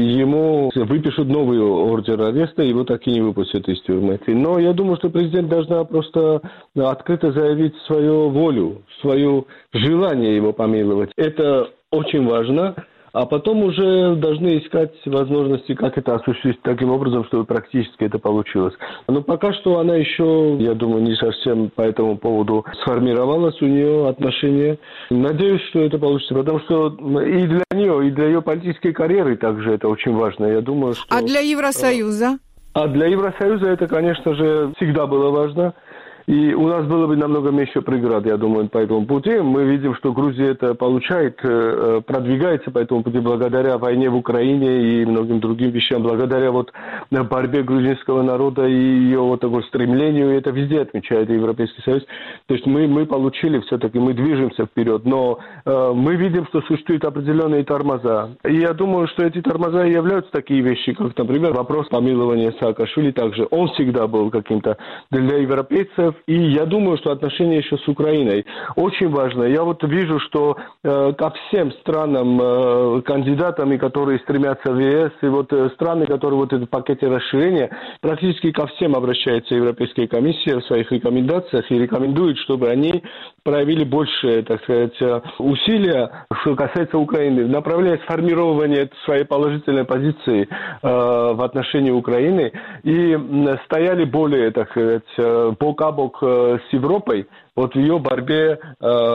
ему выпишут новый ордер ареста, его так и не выпустят из тюрьмы. Но я думаю, что президент должна просто открыто заявить свою волю, свое желание его помиловать. Это очень важно, а потом уже должны искать возможности, как это осуществить таким образом, чтобы практически это получилось. Но пока что она еще, я думаю, не совсем по этому поводу сформировалась у нее отношение. Надеюсь, что это получится, потому что и для нее, и для ее политической карьеры также это очень важно. Я думаю, что... А для Евросоюза? А для Евросоюза это, конечно же, всегда было важно. И у нас было бы намного меньше преград, я думаю, по этому пути. Мы видим, что Грузия это получает, продвигается по этому пути благодаря войне в Украине и многим другим вещам, благодаря вот борьбе грузинского народа и ее вот такому стремлению. И это везде отмечает Европейский Союз. То есть мы, мы получили все-таки, мы движемся вперед. Но э, мы видим, что существуют определенные тормоза. И я думаю, что эти тормоза и являются такие вещи, как, например, вопрос помилования Саакашвили также. Он всегда был каким-то для европейцев. И я думаю, что отношения еще с Украиной очень важно. Я вот вижу, что э, ко всем странам, э, кандидатам, которые стремятся в ЕС, и вот э, страны, которые вот в пакете расширения, практически ко всем обращается Европейская комиссия в своих рекомендациях и рекомендует, чтобы они проявили больше, так сказать, усилия, что касается Украины, направляя сформирование своей положительной позиции э, в отношении Украины и стояли более, так сказать, бок о бок с Европой вот в ее борьбе э,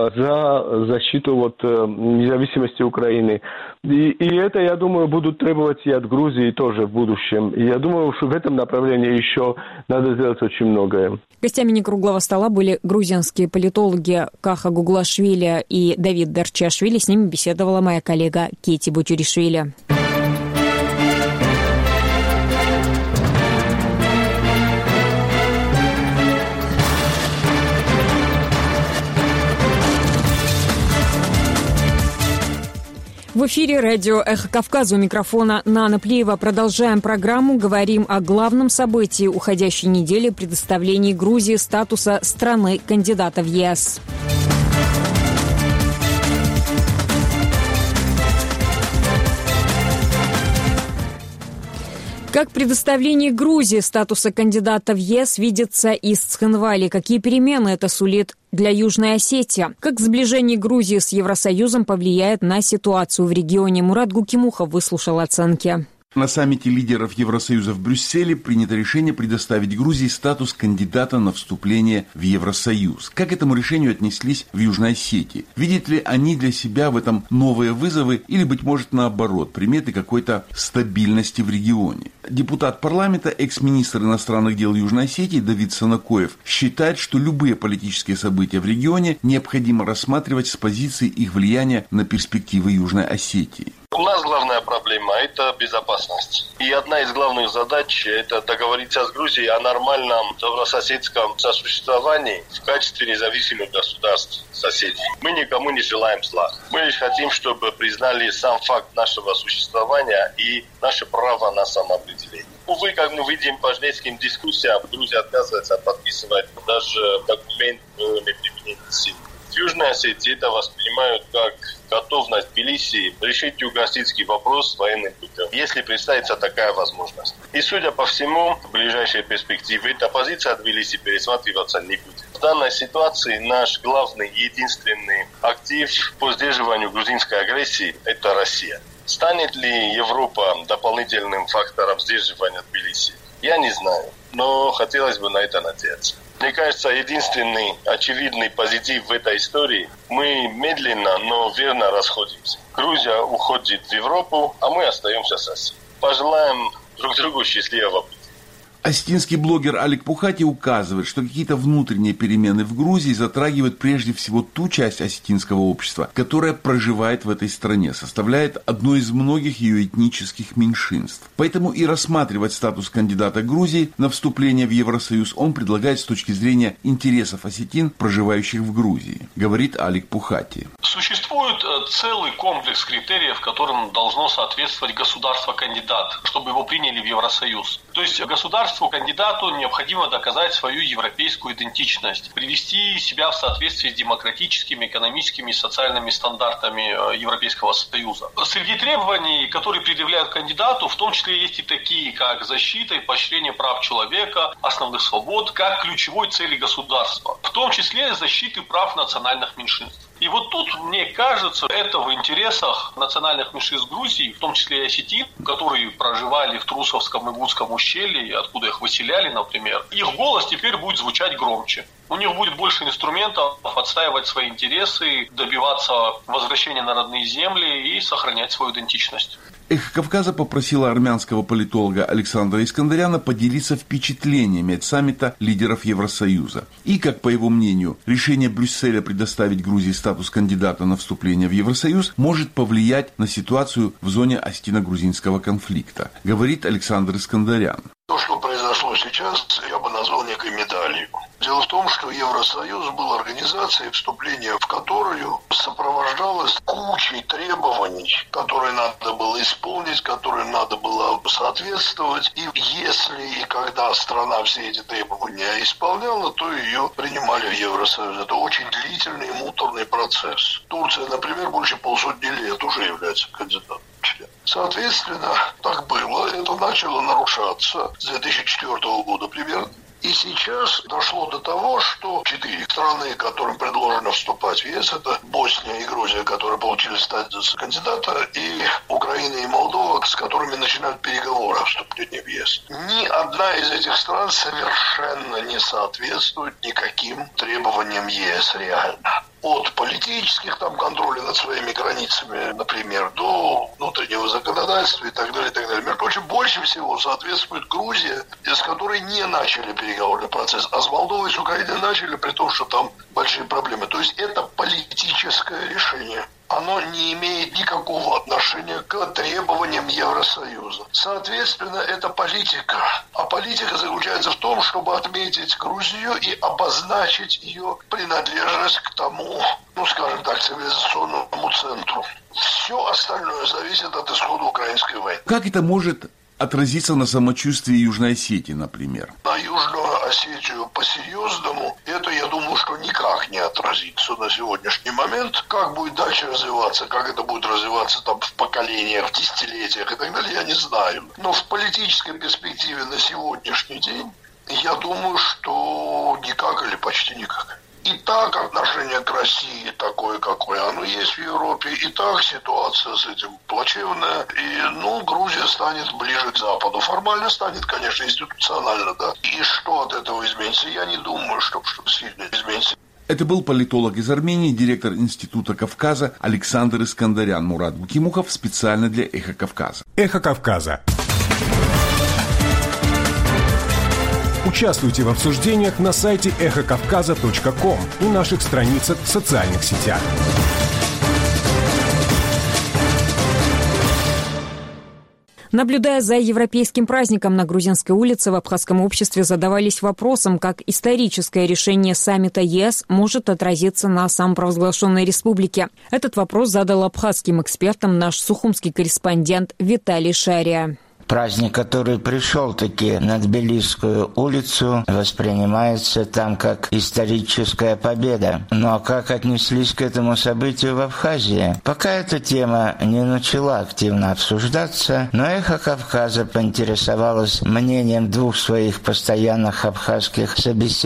за защиту вот, э, независимости Украины. И, и это, я думаю, будут требовать и от Грузии тоже в будущем. И я думаю, что в этом направлении еще надо сделать очень многое. Гостями некруглого стола были грузинские политологи Каха Гуглашвили и Давид Дарчашвили. С ними беседовала моя коллега Кети Бутюришвили. В эфире радио «Эхо Кавказа», у микрофона Нана Плеева. Продолжаем программу. Говорим о главном событии уходящей недели — предоставлении Грузии статуса страны-кандидата в ЕС. Как предоставление Грузии статуса кандидата в ЕС видится из Цхинвали? Какие перемены это сулит для Южной Осетии? Как сближение Грузии с Евросоюзом повлияет на ситуацию в регионе? Мурат Гукимухов выслушал оценки. На саммите лидеров Евросоюза в Брюсселе принято решение предоставить Грузии статус кандидата на вступление в Евросоюз. Как к этому решению отнеслись в Южной Осетии? Видят ли они для себя в этом новые вызовы или, быть может, наоборот, приметы какой-то стабильности в регионе? Депутат парламента, экс-министр иностранных дел Южной Осетии Давид Санакоев считает, что любые политические события в регионе необходимо рассматривать с позиции их влияния на перспективы Южной Осетии. У нас главная проблема – это безопасность. И одна из главных задач – это договориться с Грузией о нормальном добрососедском сосуществовании в качестве независимых государств соседей. Мы никому не желаем зла. Мы лишь хотим, чтобы признали сам факт нашего существования и наше право на самоопределение. Увы, как мы видим по жнецким дискуссиям, Грузия отказывается подписывать даже документ о неприменении силы. В Южной Осетии это воспринимают как готовность Тбилиси решить юго-осетский вопрос военным путем, если представится такая возможность. И, судя по всему, в ближайшей перспективе эта позиция Тбилиси пересматриваться не будет. В данной ситуации наш главный и единственный актив по сдерживанию грузинской агрессии – это Россия. Станет ли Европа дополнительным фактором сдерживания Тбилиси? Я не знаю, но хотелось бы на это надеяться. Мне кажется, единственный очевидный позитив в этой истории – мы медленно, но верно расходимся. Грузия уходит в Европу, а мы остаемся с Россией. Пожелаем друг другу счастливого пути. Осетинский блогер Алик Пухати указывает, что какие-то внутренние перемены в Грузии затрагивают прежде всего ту часть осетинского общества, которая проживает в этой стране, составляет одно из многих ее этнических меньшинств. Поэтому и рассматривать статус кандидата Грузии на вступление в Евросоюз он предлагает с точки зрения интересов осетин, проживающих в Грузии, говорит Алик Пухати. Существует целый комплекс критериев, которым должно соответствовать государство-кандидат, чтобы его приняли в Евросоюз. То есть государство кандидату необходимо доказать свою европейскую идентичность, привести себя в соответствие с демократическими, экономическими и социальными стандартами Европейского Союза. Среди требований, которые предъявляют кандидату, в том числе есть и такие, как защита и поощрение прав человека, основных свобод, как ключевой цели государства, в том числе защиты прав национальных меньшинств. И вот тут, мне кажется, это в интересах национальных меньшинств Грузии, в том числе и осетин, которые проживали в Трусовском и Гудском ущелье, откуда их выселяли, например. Их голос теперь будет звучать громче. У них будет больше инструментов отстаивать свои интересы, добиваться возвращения на родные земли и сохранять свою идентичность. «Эхо Кавказа» попросила армянского политолога Александра Искандаряна поделиться впечатлениями от саммита лидеров Евросоюза. И, как по его мнению, решение Брюсселя предоставить Грузии статус кандидата на вступление в Евросоюз может повлиять на ситуацию в зоне осетино-грузинского конфликта, говорит Александр Искандарян. То, что произошло сейчас, я бы назвал некой медалью. Дело в том, что Евросоюз был организацией, вступление в которую сопровождалось кучей требований, которые надо было исполнить, которым надо было соответствовать. И если и когда страна все эти требования исполняла, то ее принимали в Евросоюз. Это очень длительный и муторный процесс. Турция, например, больше полсотни лет уже является кандидатом. Соответственно, так было. Это начало нарушаться с две тысячи четвёртого года примерно. И сейчас дошло до того, что четыре страны, которым предложено вступать в ЕС, это Босния и Грузия, которые получили статус кандидата, и Украина и Молдова, с которыми начинают переговоры о вступлении в ЕС. Ни одна из этих стран совершенно не соответствует никаким требованиям ЕС реально. От политических там контроля над своими границами, например, до внутреннего законодательства и так далее, и так далее. Между прочим, больше всего соответствует Грузия, с которой не начали переговорный процесс, а с Молдовой и с Украиной начали, при том, что там большие проблемы. То есть это политическое решение. Оно не имеет никакого отношения к требованиям Евросоюза. Соответственно, это политика. А политика заключается в том, чтобы отметить Грузию и обозначить ее принадлежность к тому, ну, скажем так, цивилизационному центру. Все остальное зависит от исхода украинской войны. Как это может отразиться на самочувствии Южной Осетии, например? На Южную Осетию по-серьезному это, я думаю, что никак никак не отразится на сегодняшний момент. Как будет дальше развиваться, как это будет развиваться там в поколениях, в десятилетиях и так далее, я не знаю. Но в политической перспективе на сегодняшний день я думаю, что никак или почти никак. И так отношение к России такое, какое оно есть в Европе, и так ситуация с этим плачевная. И, ну, Грузия станет ближе к Западу. Формально станет, конечно, институционально, да. И что от этого изменится? Я не думаю, что что-то сильно изменится. Это был политолог из Армении, директор Института Кавказа Александр Искандарян. Мурат Букимухов специально для «Эхо Кавказа». «Эхо Кавказа». Участвуйте в обсуждениях на сайте эхо кавказа точка ком и наших страницах в социальных сетях. Наблюдая за европейским праздником на Грузинской улице, в абхазском обществе задавались вопросом, как историческое решение саммита ЕС может отразиться на самопровозглашенной республике. Этот вопрос задал абхазским экспертам наш сухумский корреспондент Виталий Шария. Праздник, который пришел-таки на Тбилисскую улицу, воспринимается там как историческая победа. Ну а как отнеслись к этому событию в Абхазии? Пока эта тема не начала активно обсуждаться, но «Эхо Кавказа» поинтересовалось мнением двух своих постоянных абхазских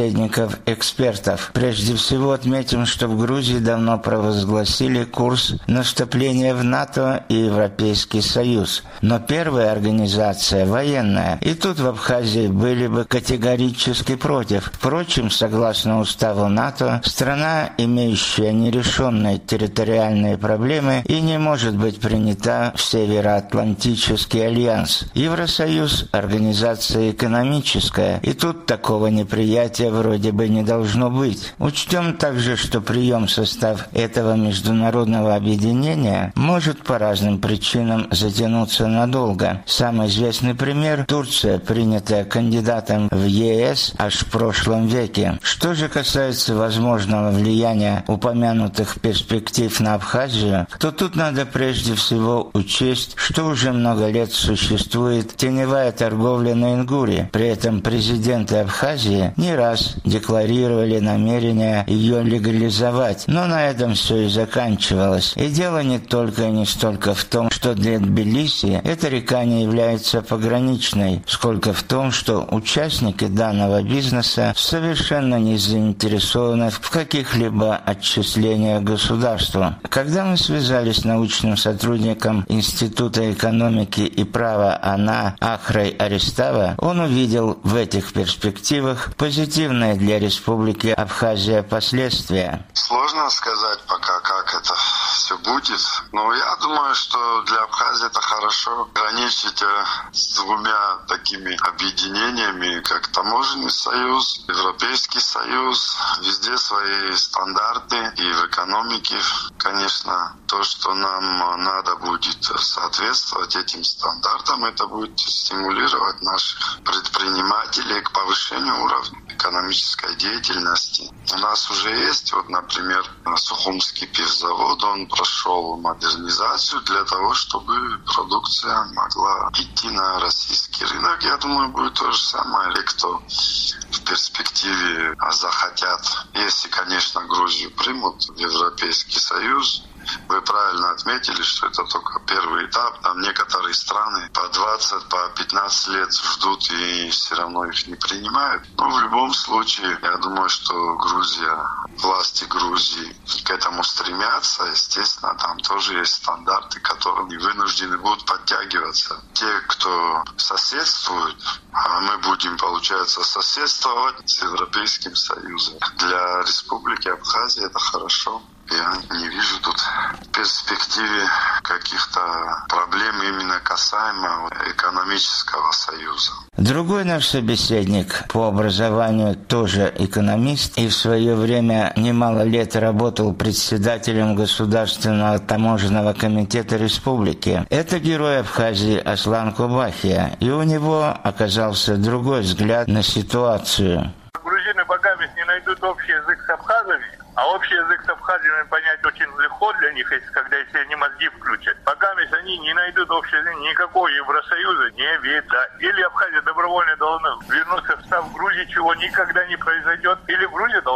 собеседников-экспертов. Прежде всего отметим, что в Грузии давно провозгласили курс на вступление в НАТО и Европейский Союз. Но первая организация военная, и тут в Абхазии были бы категорически против. Впрочем, согласно уставу НАТО, страна, имеющая нерешенные территориальные проблемы, и не может быть принята в Североатлантический альянс. Евросоюз – организация экономическая, и тут такого неприятия вроде бы не должно быть. Учтем также, что прием в состав этого международного объединения может по разным причинам затянуться надолго. Самый известный пример – Турция, принятая кандидатом в ЕС аж в прошлом веке. Что же касается возможного влияния упомянутых перспектив на Абхазию, то тут надо прежде всего учесть, что уже много лет существует теневая торговля на Ингуре. При этом президенты Абхазии не раз декларировали намерение ее легализовать, но на этом все и заканчивалось. И дело не только и не столько в том, что для Тбилиси эта река не является пограничной, сколько в том, что участники данного бизнеса совершенно не заинтересованы в каких-либо отчислениях государству. Когда мы связались с научным сотрудником Института экономики и права АНА Ахрой Аристава, он увидел в этих перспективах позитивные для Республики Абхазия последствия. Сложно сказать пока, как это все будет, но я думаю, что для Абхазии это хорошо граничить с двумя такими объединениями, как Таможенный союз, Европейский союз. Везде свои стандарты, и в экономике, конечно, то, что нам надо будет соответствовать этим стандартам, это будет стимулировать наших предпринимателей к повышению уровня экономической деятельности. У нас уже есть, вот, например, Сухумский пивзавод, он прошел модернизацию для того, чтобы продукция могла идти на российский рынок. Я думаю, будет то же самое. И кто в перспективе захотят, если, конечно, Грузию примут в Европейский Союз. Вы правильно отметили, что это только первый этап. Там некоторые страны по двадцать, по пятнадцать лет ждут и все равно их не принимают. Но в любом случае, я думаю, что Грузия, власти Грузии к этому стремятся. Естественно, там тоже есть стандарты, которым вынуждены будут подтягиваться. Те, кто соседствует, а мы будем, получается, соседствовать с Европейским Союзом. Для Республики Абхазия это хорошо. Я не вижу тут в перспективе каких-то проблем именно касаемо экономического союза. Другой наш собеседник по образованию тоже экономист и в свое время немало лет работал председателем Государственного таможенного комитета республики. Это герой Абхазии Аслан Кубахия, и у него оказался другой взгляд на ситуацию. Грузины пока ведь не найдут общий язык с абхазами. А общий язык с абхазами понять очень легко для них, если, когда если они мозги включат. Пока если они не найдут общий язык, никакого Евросоюза не видно. Или Абхазия добровольно должна вернуться в состав Грузии, чего никогда не произойдет, или Грузия должна признать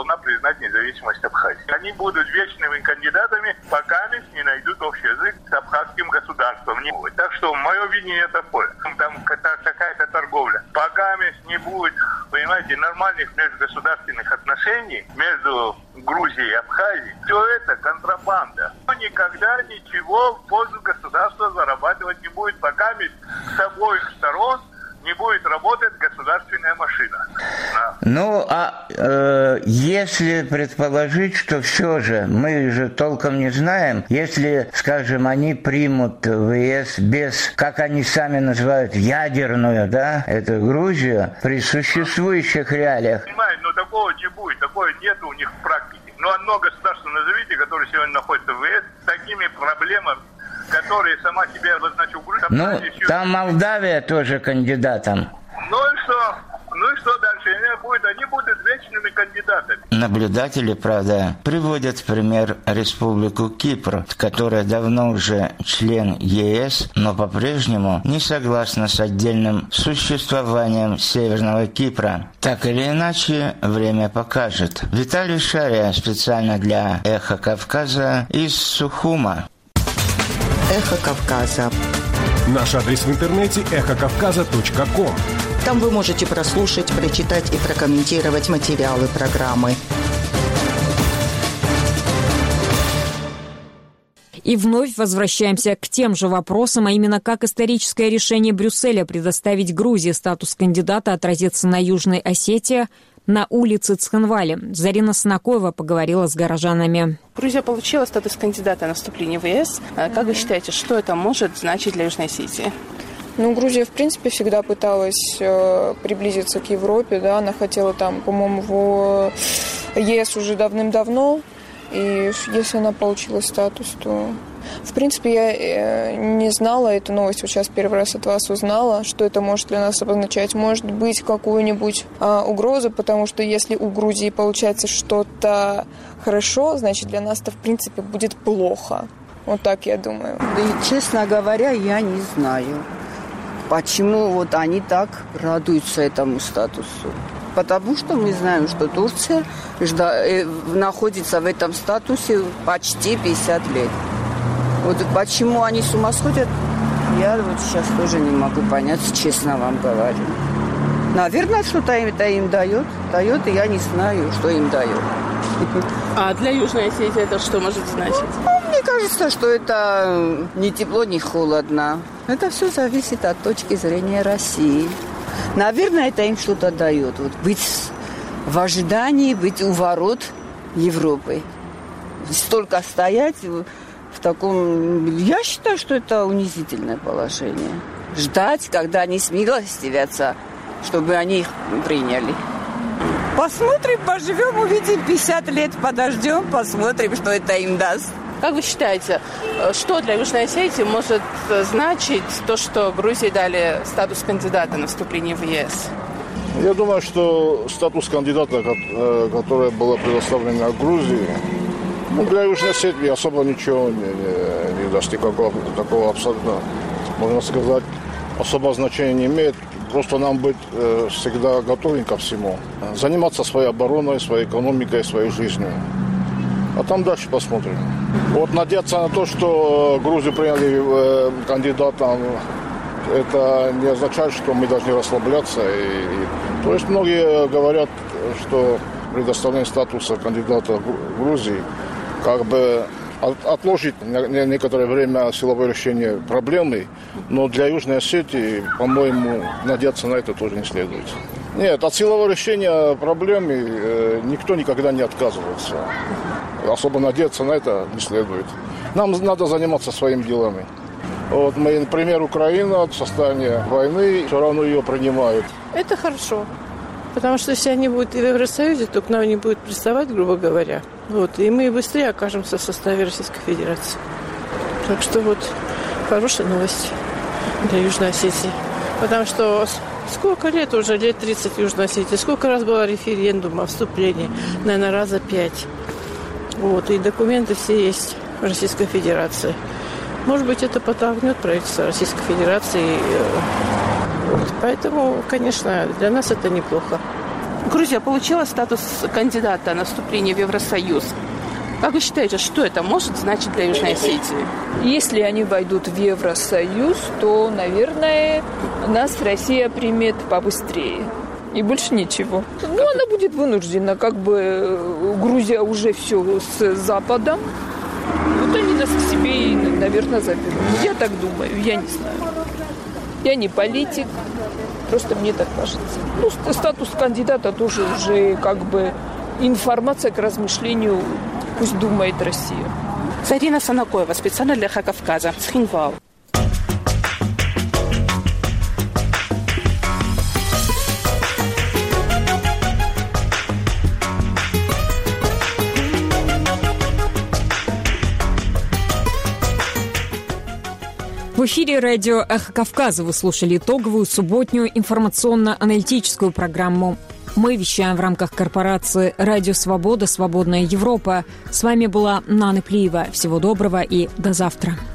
признать независимость Абхазии. Они будут вечными кандидатами, пока не найдут общий язык с абхазским государством. Не будет. Так что мое видение такое. Там какая-то торговля. Пока не будет, понимаете, нормальных межгосударственных отношений между Грузией и Абхазией, все это контрабанда. Но никогда ничего в пользу государства зарабатывать не будет, пока с обоих сторон не будет работать государственная машина. Да. Ну, а э, если предположить, что все же, мы же толком не знаем, если, скажем, они примут в ЕС без, как они сами называют, ядерную, да, эту Грузию, при существующих реалиях. Понимаете, но такого не будет, такого нет у них в практике. Ну, одно государство назовите, которое сегодня находится в ЕС, с такими проблемами, которые сама себе обозначил Грузия. Ну, там Молдавия тоже кандидатом. Ну и что? Ну и что дальше? Они будут, они будут вечными кандидатами. Наблюдатели, правда, приводят в пример Республику Кипр, которая давно уже член ЕС, но по-прежнему не согласна с отдельным существованием Северного Кипра. Так или иначе, время покажет. Виталий Шария специально для «Эхо Кавказа» из Сухума. Эхо Кавказа. Наш адрес в интернете эхо кавказа точка ком. Там вы можете прослушать, прочитать и прокомментировать материалы программы. И вновь возвращаемся к тем же вопросам, а именно как историческое решение Брюсселя предоставить Грузии статус кандидата отразится на Южной Осетии, на улице Цхинвали. Зарина Снакоева поговорила с горожанами. Грузия получила статус кандидата на вступление в ЕС. Как вы считаете, что это может значить для Южной Осетии? Ну, Грузия, в принципе, всегда пыталась э, приблизиться к Европе, да, она хотела там, по-моему, в ЕС уже давным-давно, и если она получила статус, то... В принципе, я э, не знала эту новость, вот сейчас первый раз от вас узнала, что это может для нас обозначать. Может быть, какую-нибудь э, угрозу, потому что если у Грузии получается что-то хорошо, значит, для нас это, в принципе, будет плохо. Вот так я думаю. Да и, честно говоря, я не знаю, почему вот они так радуются этому статусу. Потому что мы знаем, что Турция жда- находится в этом статусе почти пятьдесят лет. Вот почему они с ума сходят, я вот сейчас тоже не могу понять, честно вам говорю. Наверное, что-то им, это им дает, дает, и я не знаю, что им дает. А для Южной Осетии это что может значить? Ну, мне кажется, что это ни тепло, ни холодно. Это все зависит от точки зрения России. Наверное, это им что-то дает. Вот быть в ожидании, быть у ворот Европы. Столько стоять... В таком, я считаю, что это унизительное положение. Ждать, когда они смилостивятся, чтобы они их приняли. Посмотрим, поживем, увидим, пятьдесят лет подождем, посмотрим, что это им даст. Как вы считаете, что для Южной Осетии может значить то, что Грузии дали статус кандидата на вступление в ЕС? Я думаю, что статус кандидата, который был предоставлен Грузии, ну, для Южной Осетии особо ничего не, не, не даст, никакого такого абсолютно, можно сказать, особо значения не имеет. Просто нам быть э, всегда готовым ко всему. Заниматься своей обороной, своей экономикой, своей жизнью. А там дальше посмотрим. Вот надеяться на то, что Грузию приняли э, кандидатом, это не означает, что мы должны расслабляться. И, и, то есть многие говорят, что предоставление статуса кандидата в Грузии как бы отложит на некоторое время силовое решение проблемы, но для Южной Осетии, по-моему, надеяться на это тоже не следует. Нет, от силового решения проблемы э, никто никогда не отказывается. Особо надеяться на это не следует. Нам надо заниматься своими делами. Вот мы, например, Украина в состоянии войны, все равно ее принимают. Это хорошо. Потому что если они будут в Евросоюзе, то к нам не будут приставать, грубо говоря. Вот, и мы быстрее окажемся в составе Российской Федерации. Так что вот хорошая новость для Южной Осетии. Потому что сколько лет уже, лет тридцать Южной Осетии, сколько раз было референдум о вступлении? Наверное, раза пять. Вот, и документы все есть в Российской Федерации. Может быть, это подтолкнет правительство Российской Федерации. Вот, поэтому, конечно, для нас это неплохо. Грузия получила статус кандидата на вступление в Евросоюз. Как вы считаете, что это может значить для Южной Осетии? Если они войдут в Евросоюз, то, наверное, нас Россия примет побыстрее. И больше ничего. Ну, она будет вынуждена, как бы Грузия уже все с Западом. Вот они нас к себе, и, наверное, заберут. Я так думаю, я не знаю. Я не политик, просто мне так кажется. Ну, статус кандидата тоже уже как бы информация к размышлению, пусть думает Россия. Зарина Санакоева, специально для Хакавказа, Схинвал. В эфире радио «Эхо Кавказа» вы слушали итоговую субботнюю информационно-аналитическую программу. Мы вещаем в рамках корпорации «Радио Свобода. Свободная Европа». С вами была Нана Плиева. Всего доброго и до завтра.